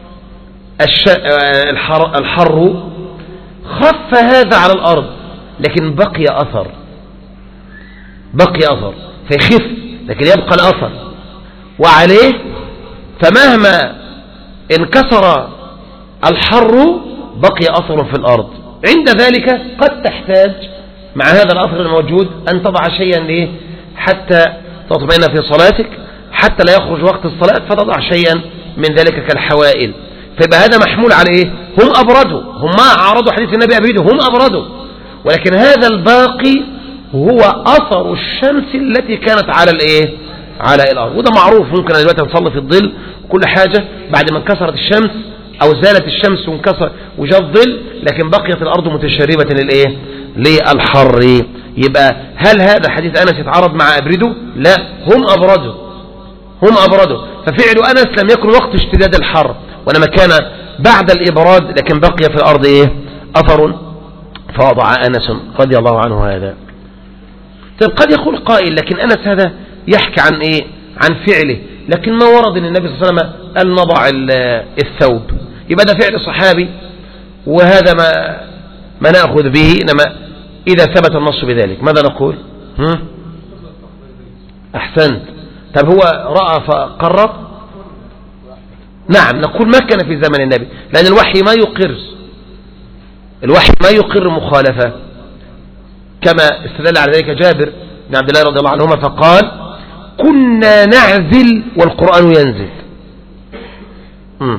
الحر خف هذا على الأرض، لكن بقي أثر بقي أثر فيخف، لكن يبقى الأثر وعليه. فمهما انكسر الحر بقي أثر في الأرض. عند ذلك قد تحتاج مع هذا الأثر الموجود أن تضع شيئا ليه حتى تطمئن في صلاتك، حتى لا يخرج وقت الصلاة فتضع شيئا من ذلك كالحوائل. فيبقى هذا محمول على إيه؟ هم أبردوا، هم ما عارضوا حديث النبي أبردوا، هم أبردوا، ولكن هذا الباقي هو أثر الشمس التي كانت على الإيه؟ على الأرض. وده معروف، ممكن دلوقتي نصلي في الظل وكل حاجة، بعد ما انكسرت الشمس أو زالت الشمس وانكسر وجاء الظل، لكن بقيت الأرض متشربة للإيه؟ للحر. يبقى هل هذا حديث أنس يتعارض مع أبردوا؟ لا، هم أبردوا هم أبردوا ففعل أنس لم يكن وقت اشتداد الحر، وإنما كان بعد الإبراد، لكن بقي في الأرض إيه؟ أثر، فوضع أنس رضي الله عنه هذا. طيب قد يقول قائل لكن أنس هذا يحكي عن إيه؟ عن فعله، لكن ما ورد أن النبي صلى الله عليه وسلم قال نضع الثوب، يبقى ده فعل صحابي، وهذا ما ما نأخذ به. إنما إذا ثبت النص بذلك ماذا نقول؟ هم؟ أحسنت. طب هو رأى فقرر؟ نعم، نقول ما كان في زمن النبي، لأن الوحي ما يقر الوحي ما يقر مخالفة، كما استدل على ذلك جابر بن عبد الله رضي الله عنهما فقال كنا نعزل والقرآن ينزل. مم.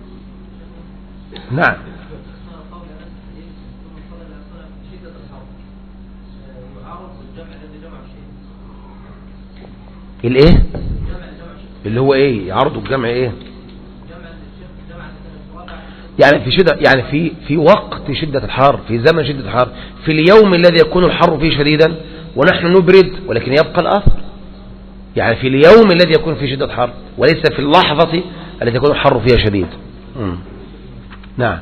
نعم. الايه اللي هو ايه يعرضوا الجمع ايه؟ يعني في شدة، يعني في في وقت شدة الحر، في زمن شدة الحر، في اليوم الذي يكون الحر فيه شديدا ونحن نبرد ولكن يبقى الأثر. يعني في اليوم الذي يكون فيه شدة الحر، وليس في اللحظة التي يكون الحر فيها شديد. مم. نعم.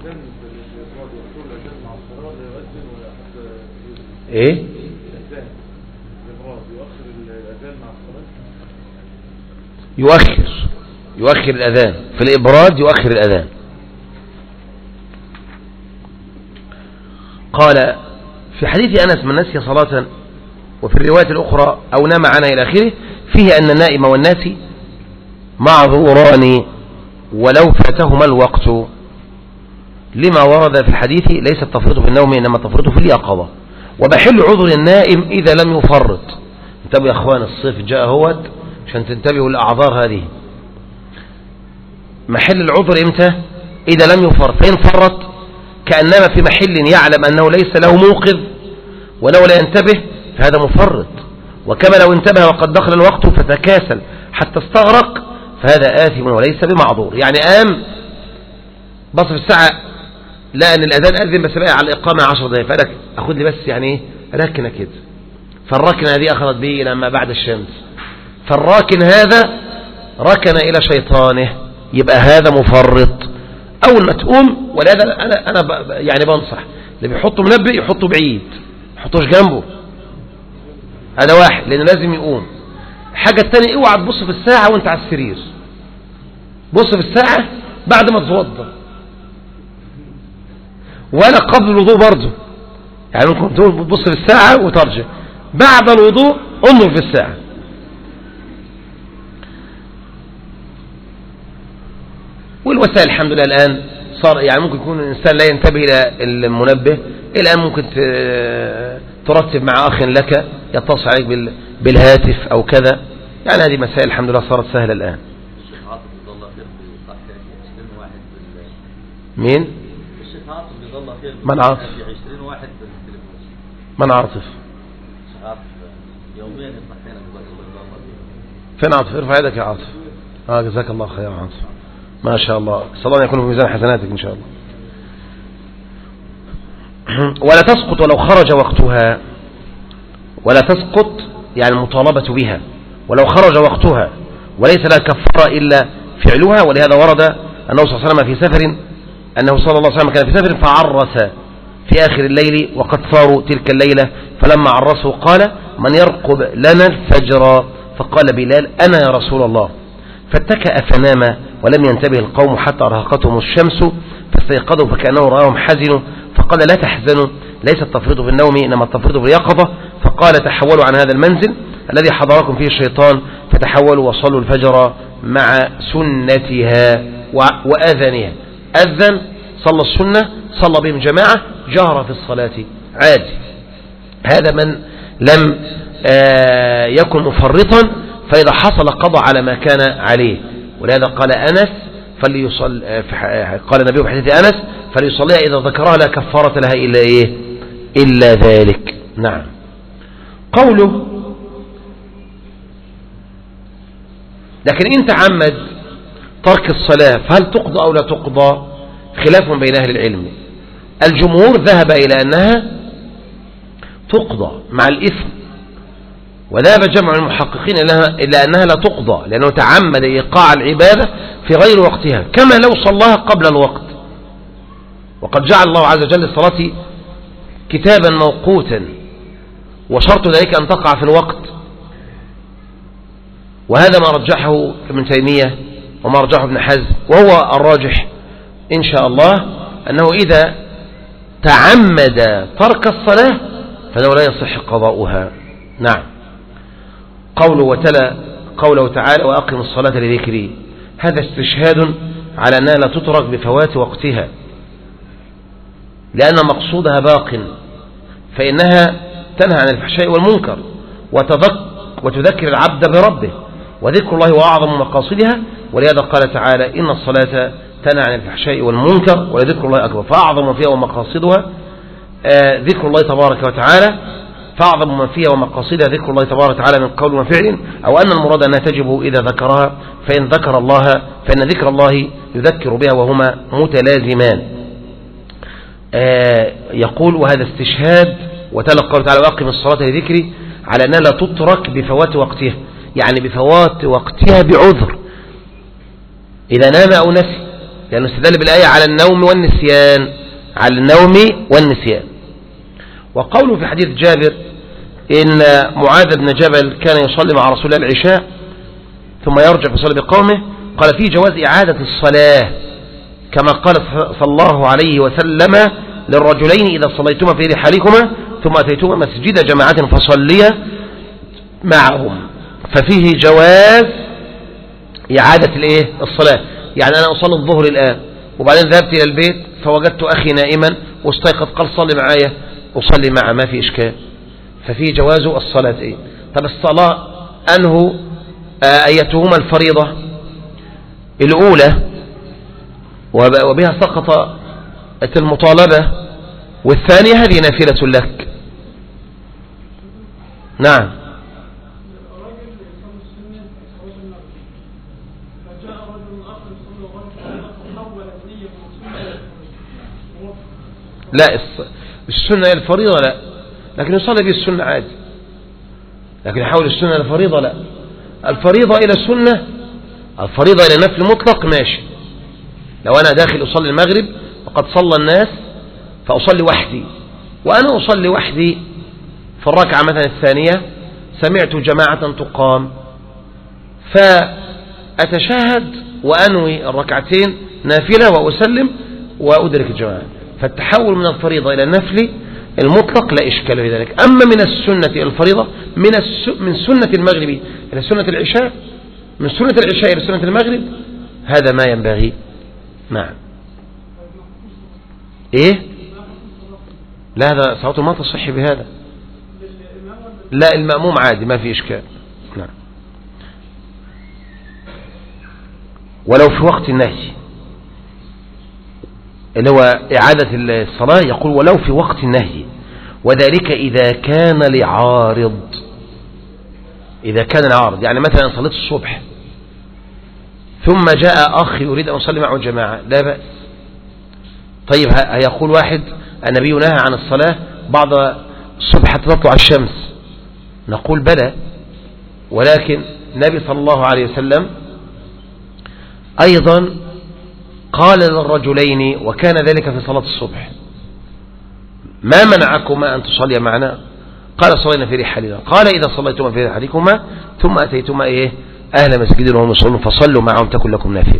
ايه يؤخر يؤخر الأذان في الإبراد، يؤخر الأذان. قال في حديث أنس من نسي صلاة، وفي الرواية الأخرى أو نام عنها إلى آخره، فيه أن النائم والناس معذوران ولو فاتهما الوقت، لما ورد في الحديث ليس التفريط في النوم إنما التفريط في اليقظة. وبحل عذر النائم إذا لم يفرط. انتبهوا يا أخوان، الصيف جاء هوت عشان تنتبهوا الأعذار هذه. محل العذر إمتى؟ إذا لم يفرط. فإن فرط كأنما في محل يعلم أنه ليس له موقظ ولو لا ينتبه فهذا مفرط، وكما لو انتبه وقد دخل الوقت فتكاسل حتى استغرق فهذا آثم وليس بمعذور. يعني قام بص في الساعة لا أن الأذان أذن بس بقى على الإقامة عشر دقائق، فقالك أخذ لي بس يعني ركنة كده، فالركنة هذه أخذت به إلى ما بعد الشمس، فالراكن هذا ركن إلى شيطانه، يبقى هذا مفرط. أول ما تقوم، ولهذا أنا أنا يعني بنصح اللي بيحطوا منبه يحطوا بعيد، ما يحطوش جنبه، هذا واحد، لأنه لازم يقوم. الحاجة الثانية اوعى تبص في الساعة وانت على السرير، بص في الساعة بعد ما تتوضى، ولا قبل الوضوء برضه. يعني ممكن تبص في الساعة وترجع بعد الوضوء انظر في الساعة. والوسائل الحمد لله الآن صار يعني ممكن يكون الإنسان لا ينتبه إلى المنبه، الآن ممكن ترتب مع أخ لك يتصل عليك بالهاتف أو كذا. يعني هذه مسائل الحمد لله صارت سهلة الآن. مين؟ من عاطف؟ من عاطف؟ فين عاطف؟ ارفع يدك يا عاطف. اه جزاك الله خير عاطف. ما شاء الله، صلى الله يكون في ميزان حسناتك إن شاء الله. ولا تسقط ولو خرج وقتها، ولا تسقط يعني المطالبة بها ولو خرج وقتها، وليس لها كفارة إلا فعلها. ولهذا ورد أنه صلى الله عليه وسلم في سفر أنه صلى الله عليه وسلم كان في سفر فعرس في آخر الليل وقد صاروا تلك الليلة، فلما عرسوا قال: من يرقب لنا الفجر؟ فقال بلال: أنا يا رسول الله. فاتكأ فنام ولم ينتبه القوم حتى أرهقتهم الشمس فاستيقظوا فكأنه رآهم حزنوا، فقال: لا تحزنوا، ليس التفريط بالنوم إنما التفريط باليقظة. فقال: تحولوا عن هذا المنزل الذي حضركم فيه الشيطان، فتحولوا وصلوا الفجر مع سنتها وأذنها. أذن، صلى السنة، صلى بهم جماعة، جهر في الصلاة عادي. هذا من لم يكن مفرطا، فإذا حصل قضى على ما كان عليه. ولهذا قال أنس فليصل، قال النبي في حديث أنس: فليصليها إذا ذكرها لا كفارة لها إلا إيه؟ إلا ذلك. نعم. قوله: لكن إن تعمد ترك الصلاة فهل تقضى أو لا تقضى؟ خلاف بين أهل العلم. الجمهور ذهب إلى أنها تقضى مع الإثم، وذهب جمع المحققين إلى أنها لا تقضى، لأنه تعمد إيقاع العبادة في غير وقتها كما لو صلاها قبل الوقت. وقد جعل الله عز وجل الصلاة كتابا موقوتا، وشرط ذلك أن تقع في الوقت. وهذا ما رجحه ابن تيمية وما رجحه ابن حزم، وهو الراجح إن شاء الله، أنه إذا تعمد ترك الصلاة فإنه لا يصح قضاؤها. نعم. قوله وتلا قوله تعالى: وأقم الصلاة لذكري، هذا استشهاد على أنها لا تترك بفوات وقتها، لأن مقصودها باق، فإنها تنهى عن الفحشاء والمنكر وتذكر العبد بربه، وذكر الله أعظم مقاصدها. ولهذا قال تعالى: إن الصلاة تنهى عن الفحشاء والمنكر ولذكر الله أكبر. فأعظم ما فيها ومقاصدها آه ذكر الله تبارك وتعالى، فأعظم ما فيها ومقاصدها ذكر الله تبارك وتعالى من قول وفعل، أو أن المراد أنها تجب إذا ذكرها، فإن ذكر الله فإن ذكر الله يذكر بها وهما متلازمان. آه يقول: وهذا استشهاد وتلا قول تعالى: وأقم الصلاة لذكري، على أنها لا تترك بفوات وقتها، يعني بفوات وقتها بعذر إذا نام أو نسي، لأنه استدل بالآية على النوم والنسيان، على النوم والنسيان. وقوله في حديث جابر إن معاذ بن جبل كان يصلي مع رسول الله العشاء ثم يرجع فيصلي بقومه، قال فيه جواز إعادة الصلاة، كما قال صلى الله عليه وسلم للرجلين: إذا صليتما في رحالكما ثم أتيتما مسجد جماعة فصليا معهم. ففيه جواز إعادة الإيه؟ الصلاة. يعني أنا أصلي الظهر الآن وبعدين ذهبت إلى البيت فوجدت أخي نائما واستيقظ قال: صلي معايا، أصلي معه، ما في إشكال. ففيه جواز الصلاة. إيه؟ طب الصلاة أنه أيتهما الفريضة الأولى وبها سقط المطالبة، والثانية هذه نافلة لك. نعم. لا، السنة الفريضة لا، لكن يصلي به السنة عادي، لكن يحول السنة الفريضة لا. الفريضة إلى السنة، الفريضة إلى نفل مطلق ماشي. لو أنا داخل أصلي المغرب وقد صلى الناس فأصلي وحدي، وأنا أصلي وحدي في الركعة مثلا الثانية سمعت جماعة تقام، فأتشاهد وأنوي الركعتين نافلة وأسلم وأدرك الجماعة. فالتحول من الفريضة إلى النفل المطلق لا إشكال في ذلك. أما من السنة الفريضة، من من سنة المغرب إلى سنة العشاء، من سنة العشاء إلى سنة المغرب، هذا ما ينبغي. نعم. إيه؟ لا، هذا صلاته ما تصح بهذا. لا، المأموم عادي ما في إشكال. نعم. ولو في وقت النهي، اللي هو إعادة الصلاة، يقول ولو في وقت النهي، وذلك إذا كان لعارض. إذا كان لعارض يعني مثلا صليت الصبح ثم جاء أخ يريد أن يصلي معه الجماعة لا بأس. طيب هيقول واحد النبي نهى عن الصلاة بعد الصبح حتى تطلع الشمس، نقول بلى، ولكن النبي صلى الله عليه وسلم أيضا قال للرجلين وكان ذلك في صلاة الصبح ما منعكما أن تصلي معنا؟ قال صلينا في رحالنا. قال إذا صليتما في رحالكما ثم أتيتما إيه أهل مسجد وهم يصلون فصلوا معهم تكن لكم نافلة.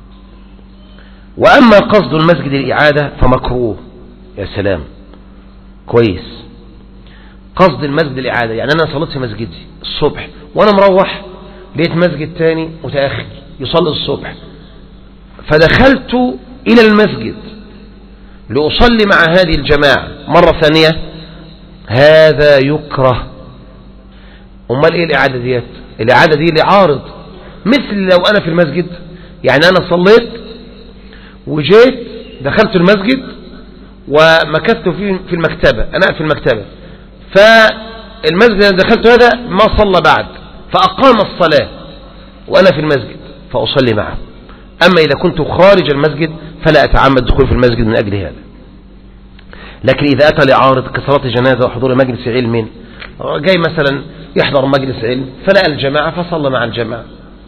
وأما قصد المسجد الإعادة فمكروه. يا سلام كويس. قصد المسجد الإعادة يعني أنا صليت في مسجدي الصبح وأنا مروح لقيت مسجد تاني متأخر يصلي الصبح فدخلت إلى المسجد لأصلي مع هذه الجماعة مرة ثانية، هذا يكره. أمال إيه الإعادة ديت؟ الإعادة دي لعارض، مثل لو أنا في المسجد، يعني أنا صليت وجيت دخلت المسجد ومكثت في المكتبة، أنا في المكتبة، فالمسجد اللي دخلت هذا ما صلى بعد فأقام الصلاة وأنا في المسجد فأصلي معه. أما إذا كنت خارج المسجد فلا أتعمد الدخول في المسجد من أجل هذا. لكن إذا أتى لعارض كصلاة جنازة وحضور مجلس علم، جاي مثلا يحضر مجلس علم فلقى الجماعة فصلى مع الجماعة.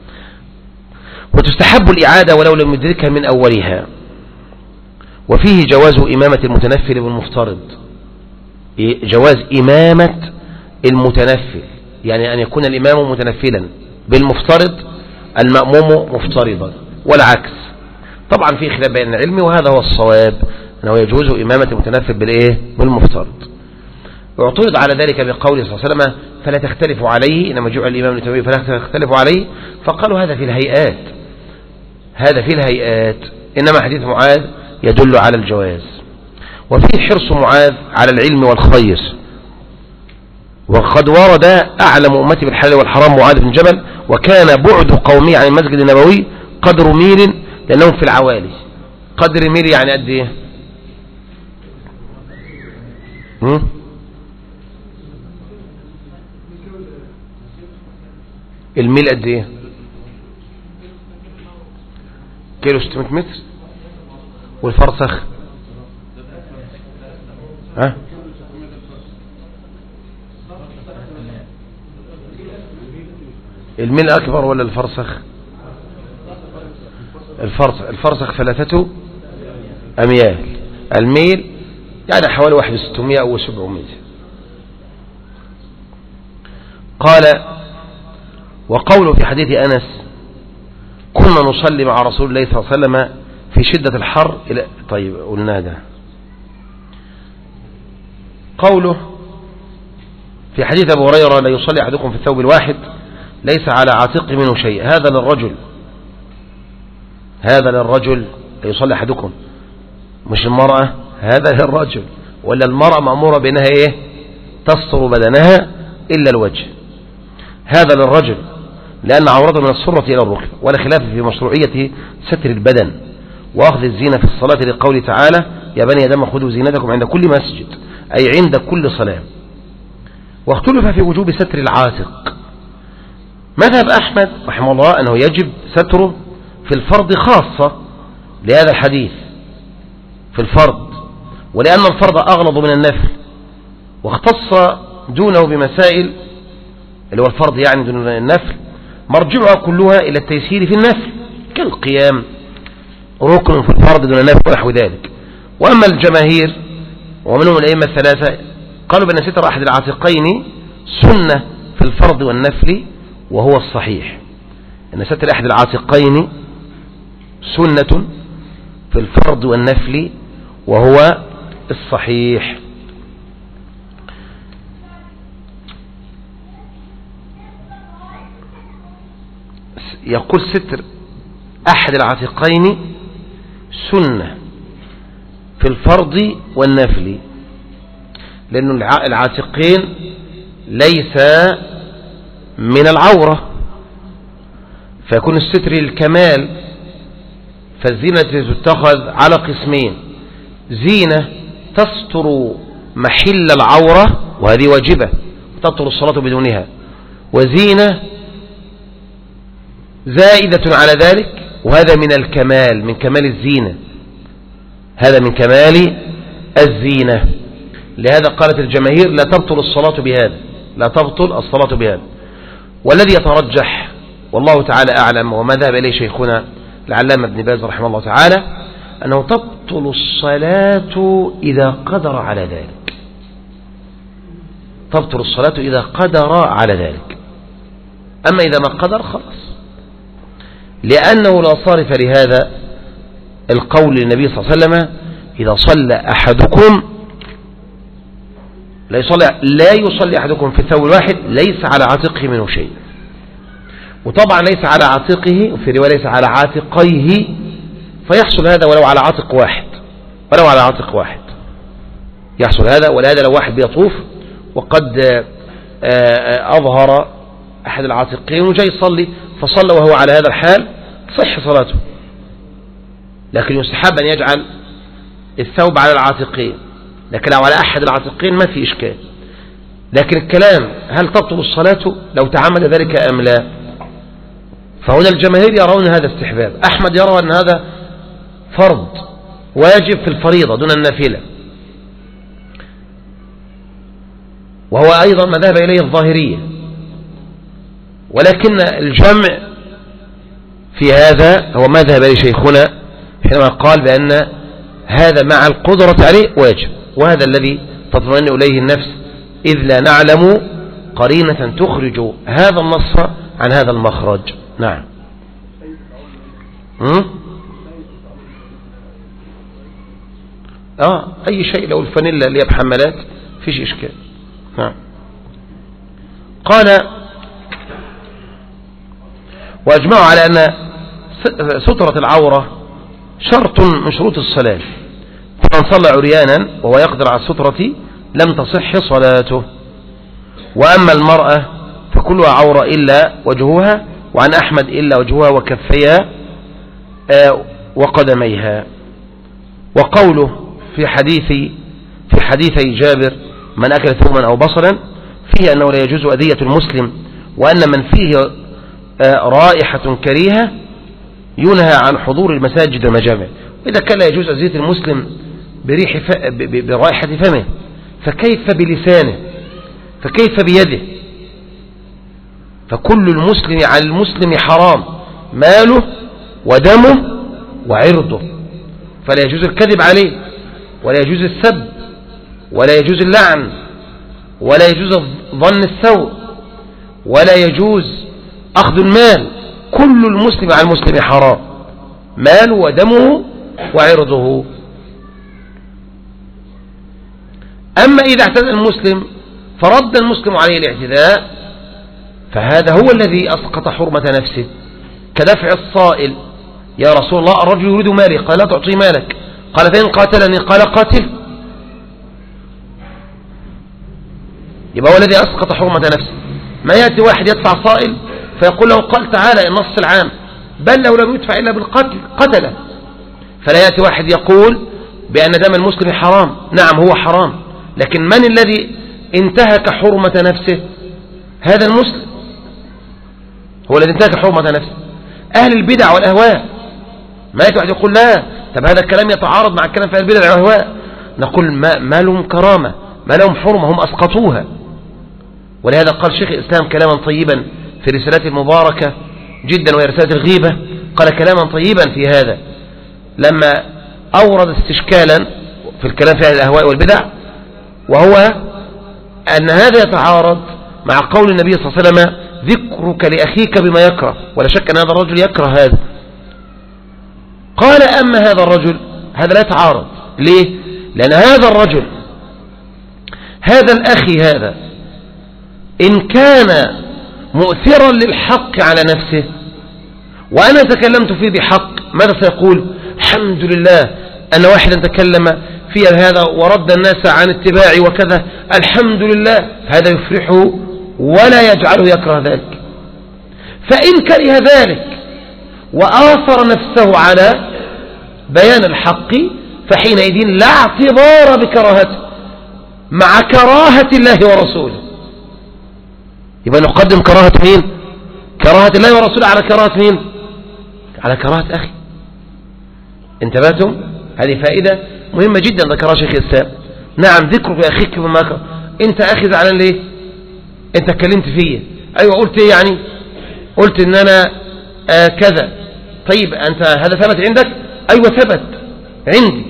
وتستحب الإعادة ولو لم يدركها من أولها. وفيه جواز إمامة المتنفل والمفترض. جواز إمامة المتنفل يعني أن يكون الإمام متنفلا بالمفترض المأموم مفترضا والعكس. طبعا في خلاف بين العلم وهذا هو الصواب أنه يجوز إمامة المتنفل بالإيه بالمفترض. اعترض على ذلك بقوله صلى الله عليه وسلم فلا تختلفوا عليه، إنما جعل الإمام للتمويل فلا تختلفوا عليه، فقالوا هذا في الهيئات، هذا في الهيئات، إنما حديث معاذ يدل على الجواز. وفيه حرص معاذ على العلم والخير. وقد ورد أعلم أمتي بالحلال والحرام معاذ بن جبل، وكان بعد قومي عن المسجد النبوي قدر ميل لأنهم في العوالي. قدر ميل يعني قد ايه؟ الميل قد ايه؟ كيلو ستمائة متر. والفرسخ ها الميل أكبر ولا الفرسخ؟ الفرسخ الفرسخ ثلاثة أميال، الميل يعني حوالي واحد وستمائة أو سبعمائة. قال وقوله في حديث أنس كنا نصلي مع رسول الله صلى الله عليه وسلم في شدة الحر إلى طيب قلنا ده. قوله في حديث أبو هريرة لا يصلي أحدكم في الثوب الواحد ليس على عاتقه منه شيء، هذا للرجل، هذا للرجل لا يصلي أحدكم مش المرأة، هذا للرجل. ولا المرأة مأمورة بأنها إيه تستر بدنها إلا الوجه، هذا للرجل لأن عورته من السرة إلى الركبة، ولا خلاف في مشروعية ستر البدن وأخذ الزينة في الصلاة لقوله تعالى يا بني آدم خذوا زينتكم عند كل مسجد أي عند كل صلاة. واختلف في وجوب ستر العاتق. مذهب أحمد رحمه الله أنه يجب ستره في الفرض خاصة لهذا الحديث في الفرض، ولأن الفرض أغلظ من النفل، واختص دونه بمسائل اللي هو الفرض يعني دون النفل مرجعها كلها إلى التيسير في النفل كالقيام ركن في الفرض دون النفل ونحو ذلك. وأما الجماهير ومنهم الأئمة الثلاثة قالوا بأن ستر أحد العاتقين سنة في الفرض والنفل، وهو الصحيح أن ستر أحد العاتقين سنة في الفرض والنفل وهو الصحيح. يقول ستر أحد العاتقين سنة في الفرض والنفل، لأن العاتقين ليس من العورة فيكون الستر الكمال. فالزينة تتخذ على قسمين: زينة تستر محل العورة وهذه واجبة تبطل الصلاة بدونها، وزينة زائدة على ذلك، وهذا من الكمال، من كمال الزينة، هذا من كمال الزينة. لهذا قالت الجماهير لا تبطل الصلاة بهذا، لا تبطل الصلاة بهذا. والذي يترجح والله تعالى أعلم وما ذهب إليه شيخنا العلامة ابن باز رحمه الله تعالى أنه تبطل الصلاة إذا قدر على ذلك، تبطل الصلاة إذا قدر على ذلك. أما إذا ما قدر خلاص، لأنه لا صارف لهذا القول للنبي صلى الله عليه وسلم إذا صلى أحدكم لا يصلي, لا يصلي أحدكم في الثوب الواحد ليس على عاتقه منه شيء. وطبعا ليس على عاتقه، وفي رواية ليس على عاتقيه، فيحصل هذا ولو على عاتق واحد، ولو على عاتق واحد يحصل هذا. ولهذا لو واحد بيطوف وقد أظهر أحد العاتقين وجاي يصلي فصلى وهو على هذا الحال صح صلاته، لكن يستحب أن يجعل الثوب على العاتقين، لكن لو على أحد العاتقين ما في إشكال. لكن الكلام هل تبطل الصلاة لو تعمد ذلك أم لا؟ فهنا الجماهير يرون هذا استحباب، أحمد يرى أن هذا فرض واجب في الفريضة دون النافلة، وهو أيضا ما ذهب إليه الظاهرية. ولكن الجمع في هذا هو ما ذهب إليه شيخنا حينما قال بأن هذا مع القدرة عليه واجب، وهذا الذي تطمئن إليه النفس، إذ لا نعلم قرينة تخرج هذا النص عن هذا المخرج. نعم. آه أي شيء، لو الفانيلا اللي هي بحملات فيش إشكال. نعم. قال وأجمعوا على أن سترة العورة شرط من شروط الصلاة، فمن صلى عريانا وهو يقدر على السترة لم تصح صلاته. وأما المرأة فكلها عورة إلا وجهها، وعن أحمد إلا وجهها وكفيها وقدميها. وقوله في حديث في حديثي جابر من أكل ثوما أو بصلا فيه أنه لا يجوز أذية المسلم، وأن من فيه رائحة كريهة ينهى عن حضور المساجد والمجامع. وإذا كان لا يجوز أذية المسلم بريح ف... ب... برائحة فمه، فكيف بلسانه، فكيف بيده؟ فكل المسلم على المسلم حرام، ماله ودمه وعرضه، فلا يجوز الكذب عليه، ولا يجوز السب، ولا يجوز اللعن، ولا يجوز ظن السوء، ولا يجوز أخذ المال. كل المسلم على المسلم حرام، ماله ودمه وعرضه. أما إذا اعتدى المسلم فرد المسلم عليه الاعتداء فهذا هو الذي أسقط حرمة نفسه، كدفع الصائل: يا رسول الله الرجل يريد مالي، قال لا تعطي مالك، قال فإن قاتلني، قال قاتل. يبقى هو الذي أسقط حرمة نفسه. ما يأتي واحد يدفع صائل فيقول له قال تعالى النص العام، بل لو لم يدفع إلا بالقتل قتله. فلا يأتي واحد يقول بأن دم المسلم حرام، نعم هو حرام، لكن من الذي انتهك حرمة نفسه؟ هذا المسلم هو الذي انتهك حرمة نفسه. أهل البدع والأهواء ما يأتي واحد يقول لا، طب هذا الكلام يتعارض مع الكلام في أهل البدع والأهواء، نقول ما, ما لهم كرامة، ما لهم حرمة، هم أسقطوها. ولهذا قال شيخ الإسلام كلاما طيبا في رسالته المباركة جدا وهي رسالة الغيبة، قال كلاما طيبا في هذا لما أورد استشكالا في الكلام في أهل الأهواء والبدع، وهو أن هذا يتعارض مع قول النبي صلى الله عليه وسلم: ذكرك لأخيك بما يكره. ولا شك أن هذا الرجل يكره هذا. قال أما هذا الرجل هذا لا يتعارض. ليه؟ لأن هذا الرجل هذا الأخي هذا إن كان مؤثرا للحق على نفسه وأنا تكلمت فيه بحق، ماذا سيقول؟ الحمد لله أن واحدا تكلم في هذا ورد الناس عن اتباعي وكذا، الحمد لله. هذا يفرحه ولا يجعله يكره ذلك. فإن كره ذلك وآثر نفسه على بيان الحق فحينئذ لا اعتبار بكراهته مع كراهة الله ورسوله. يبقى نقدم كراهة مين؟ كراهة الله ورسوله على كراهة مين؟ على كراهة أخي. انتبهتم؟ هذه فائدة مهمة جدا ذكرها شيخ الإسلام. نعم ذكرك أخيك بما كره. أنت أخي زعلان ليه؟ أنت اتكلمت فيه. أيوة قلت إيه يعني؟ قلت إن أنا آه كذا. طيب أنت هذا ثبت عندك؟ أيوة ثبت عندي.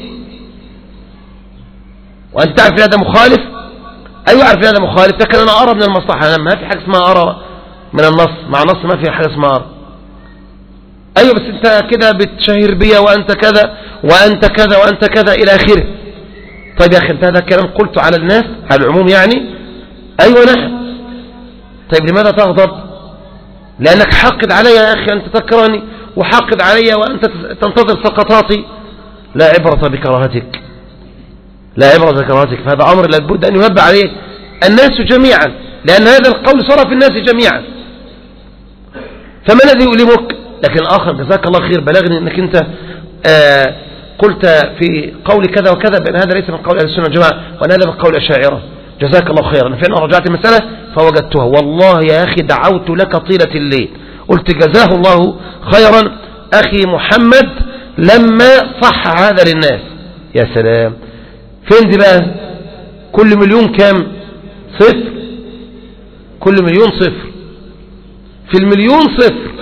وأنت تعرف هذا مخالف؟ أيوة أعرف هذا مخالف، لكن أنا أرى من المصلحة. ما في حاجة اسمها أرى من النص، مع النص ما في حاجة اسمها أرى. أيوة بس أنت كده بتشهر بيا وأنت كذا وأنت كذا وأنت كذا إلى آخره. طيب يا أخي أنت هذا الكلام قلته على الناس على العموم يعني؟ أيوة نعم. طيب لماذا تغضب؟ لأنك حاقد علي يا أخي، أنت تكرهني وحاقد علي وأنت تنتظر سقطاتي. لا عبرة بكراهتك، لا عبرة بكراهتك. فهذا أمر لابد أن ينبه عليه الناس جميعا، لأن هذا القول صار في الناس جميعا. فما الذي يؤلمك؟ لكن الآخر جزاك الله خير بلغني أنك أنت آه قلت في قول كذا وكذا بأن هذا ليس من قول أهل السنة والجماعة وأن هذا من قول الأشاعرة. جزاك الله خيرا. فإن رجعت المسألة فوجدتها. والله يا أخي دعوت لك طيلة الليل، قلت جزاه الله خيرا أخي محمد لما صح هذا للناس. يا سلام. فين دي بقى؟ كل مليون كام؟ صفر. كل مليون صفر. في المليون صفر.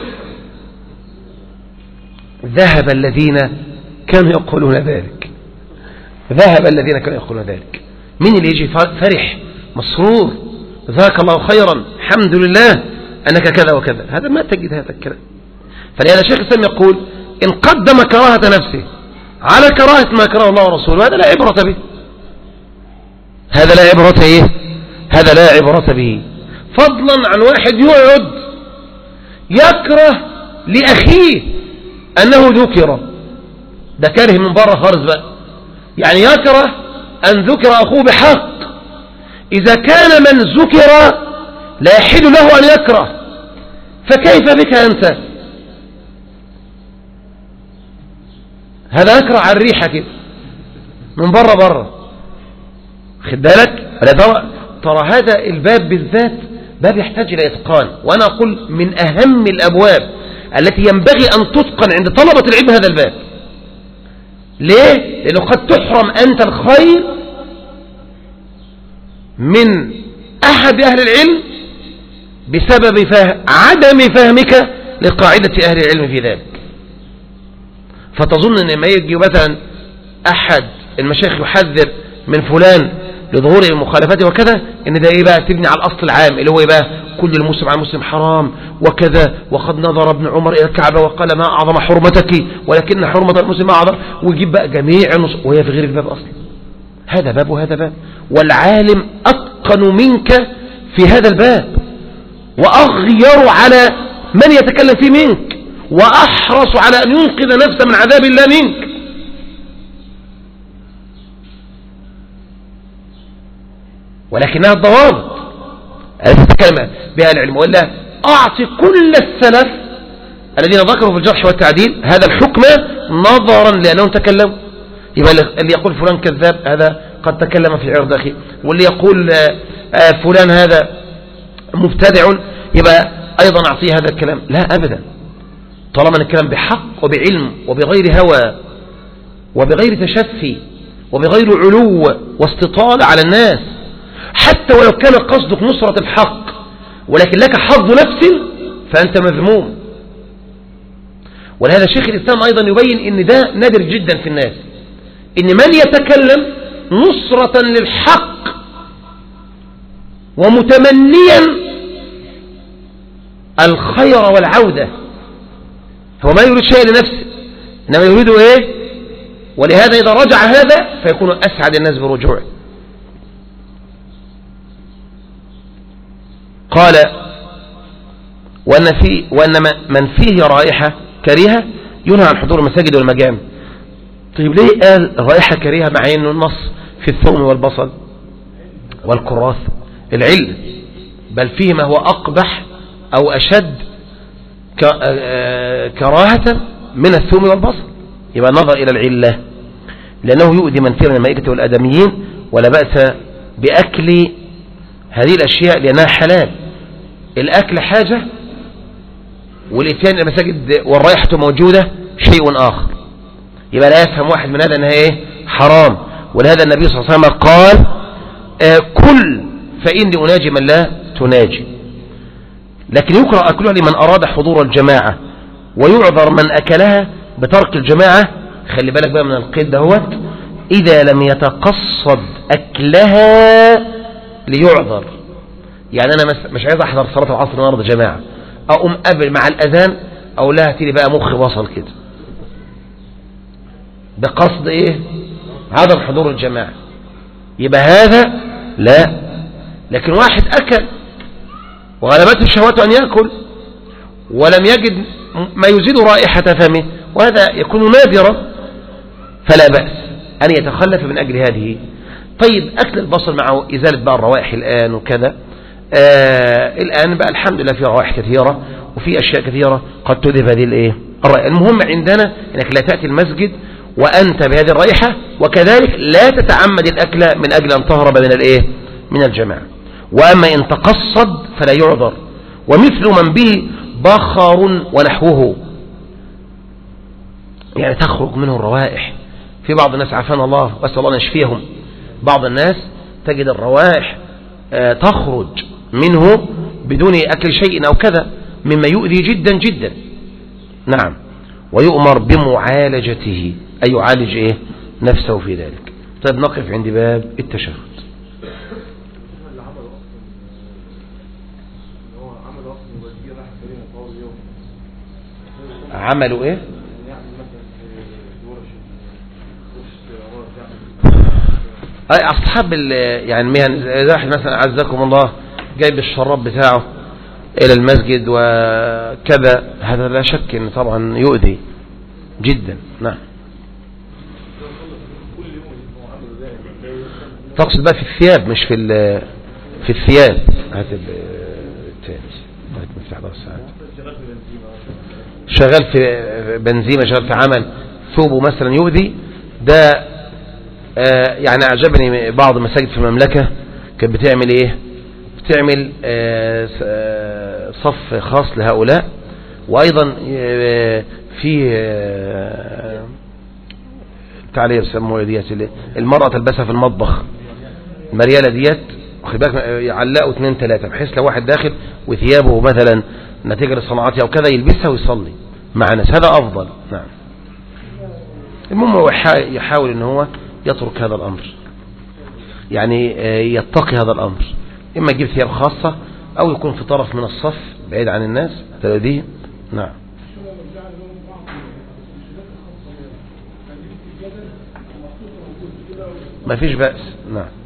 ذهب الذين كانوا يقولون ذلك، ذهب الذين كانوا يقولون ذلك. مين اللي يجي فرح مسرور جزاك الله خيرا الحمد لله أنك كذا وكذا؟ هذا ما تجد هذا الكلام. فلهذا شيخ الإسلام يقول إن قدم كراهة نفسه على كراهة ما كره الله ورسوله هذا لا عبرة به، هذا لا عبرة إيه؟ هذا لا عبرة به. فضلا عن واحد يقعد يكره لأخيه أنه ذكر، ده كاره من بره خالص بقى. يعني يكره أن ذكر أخوه بحق. إذا كان من ذكر لا يحل له أن يكره، فكيف بك أنت؟ هذا يكره عن ريحة كده من بره بره. خد بالك؟ ترى ترى هذا الباب بالذات باب يحتاج إلى إتقان. وأنا أقول من أهم الأبواب التي ينبغي أن تتقن عند طلبة العلم هذا الباب. ليه؟ لأنه قد تحرم أنت الخير من أحد أهل العلم بسبب فهم عدم فهمك لقاعدة أهل العلم في ذلك. فتظن أن ما يجي مثلا أحد المشايخ يحذر من فلان لظهور المخالفات وكذا ان ده ايه بقى؟ تبني على الاصل العام اللي هو ايه بقى؟ كل المسلم على المسلم حرام وكذا، وقد نظر ابن عمر الى الكعبه وقال ما اعظم حرمتك ولكن حرمه المسلم اعظم، ويجيب بقى جميع النصوص وهي في غير الباب اصلا. هذا باب وهذا باب، والعالم اتقن منك في هذا الباب واغير على من يتكلم فيه منك واحرص على ان ينقذ نفسه من عذاب الله منك. ولكنها الضوابط التي تتكلم بها العلم. ولا أعطي كل السلف الذين ذكروا في الجرح والتعديل هذا الحكم نظرا لأنهم تكلموا. يبقى اللي يقول فلان كذاب هذا قد تكلم في عرض أخي، واللي يقول فلان هذا مبتدع يبقى أيضا أعطيه هذا الكلام. لا أبدا، طالما الكلام بحق وبعلم وبغير هوى وبغير تشفي وبغير علو واستطالة على الناس، حتى ولو كان قصدك نصرة الحق ولكن لك حظ نفس فأنت مذموم. ولهذا شيخ الإسلام أيضا يبين أن ده نادر جدا في الناس، أن من يتكلم نصرة للحق ومتمنيا الخير والعودة، هو ما يريد شيء لنفسه إنما يريده إيه؟ ولهذا إذا رجع هذا فيكون أسعد الناس برجوعه. قال وأن, في وأن من فيه رائحة كريهة ينهى عن حضور المساجد والمجامع. طيب ليه قال رائحة كريهة مع أنه النص في الثوم والبصل والكراث؟ العلة، بل فيه ما هو أقبح أو أشد كراهة من الثوم والبصل. يبقى نظر إلى العلة، لأنه يؤذي من فيه من الملائكة والآدميين، ولا بأس بأكل هذه الأشياء لأنها حلال. الأكل حاجة والاتيان المساجد والرائحة موجودة شيء آخر. يبقى لا يفهم واحد من هذا أنها إيه حرام. ولهذا النبي صلى الله عليه وسلم قال آه كل فإني أناجي من لا تناجي. لكن يكره أكلها لمن أراد حضور الجماعة، ويعذر من أكلها بترك الجماعة. خلي بالك بقى من القيد دهوت، إذا لم يتقصد أكلها ليعذر. يعني أنا مش عايز أحضر صلاة العصر النهارده جماعة، أقوم قبل مع الأذان أو لا هتيلي بقى مخي وصل كده بقصد إيه عدم حضور الجماعة، يبقى هذا لا. لكن واحد أكل وغلبته الشهوات أن يأكل ولم يجد ما يزيد رائحة فمه، وهذا يكون نادرا، فلا بأس أن يتخلف من أجل هذه. طيب أكل البصل مع إزالة بقى الروائح الآن وكذا، آه الآن بقى الحمد لله في روائح كثيرة وفي أشياء كثيرة قد تذهب هذه الإيه الرائحة. المهم عندنا أنك لا تأتي المسجد وأنت بهذه الرائحة، وكذلك لا تتعمد الأكل من أجل أن تهرب من الإيه من الجماعة. وأما إن تقصد فلا يعذر. ومثل من به بخر ونحوه، يعني تخرج منه الروائح. في بعض الناس عافانا الله وأسأل الله أن يشفيهم، بعض الناس تجد الروائح آه تخرج منه بدون أكل شيء أو كذا، مما يؤذي جدا جدا. نعم. ويؤمر بمعالجته، أي يعالج إيه نفسه في ذلك. طيب نقف عند باب التشهد. عملوا ايه اي اصحاب يعني المهن، اذا واحد مثلا عزكم الله جايب الشراب بتاعه الى المسجد وكذا، هذا لا شك ان طبعا يؤذي جدا. نعم. تقصد بقى في الثياب مش في في الثياب. هات التاني مفتاح ده الساعات. شغال في بنزيمة، شغال في عمل ثوبه مثلا يؤذي ده. آه يعني أعجبني بعض المساجد في المملكة كانت بتعمل إيه، بتعمل آه صف خاص لهؤلاء. وأيضا آه في آه تعالي بسموها ديت المرأة تلبسها في المطبخ، المريالة ديت، واخد بالك، يعلقوا اثنين ثلاثة بحيث لو واحد داخل وثيابه مثلا نتيجة لصناعته أو كذا يلبسها ويصلي مع ناس، هذا أفضل. نعم. المهم هو يحاول ان هو يترك هذا الأمر، يعني يتقي هذا الأمر، إما يجيب ثياب خاصة أو يكون في طرف من الصف بعيد عن الناس تلذيه. نعم. ما فيش بأس. نعم.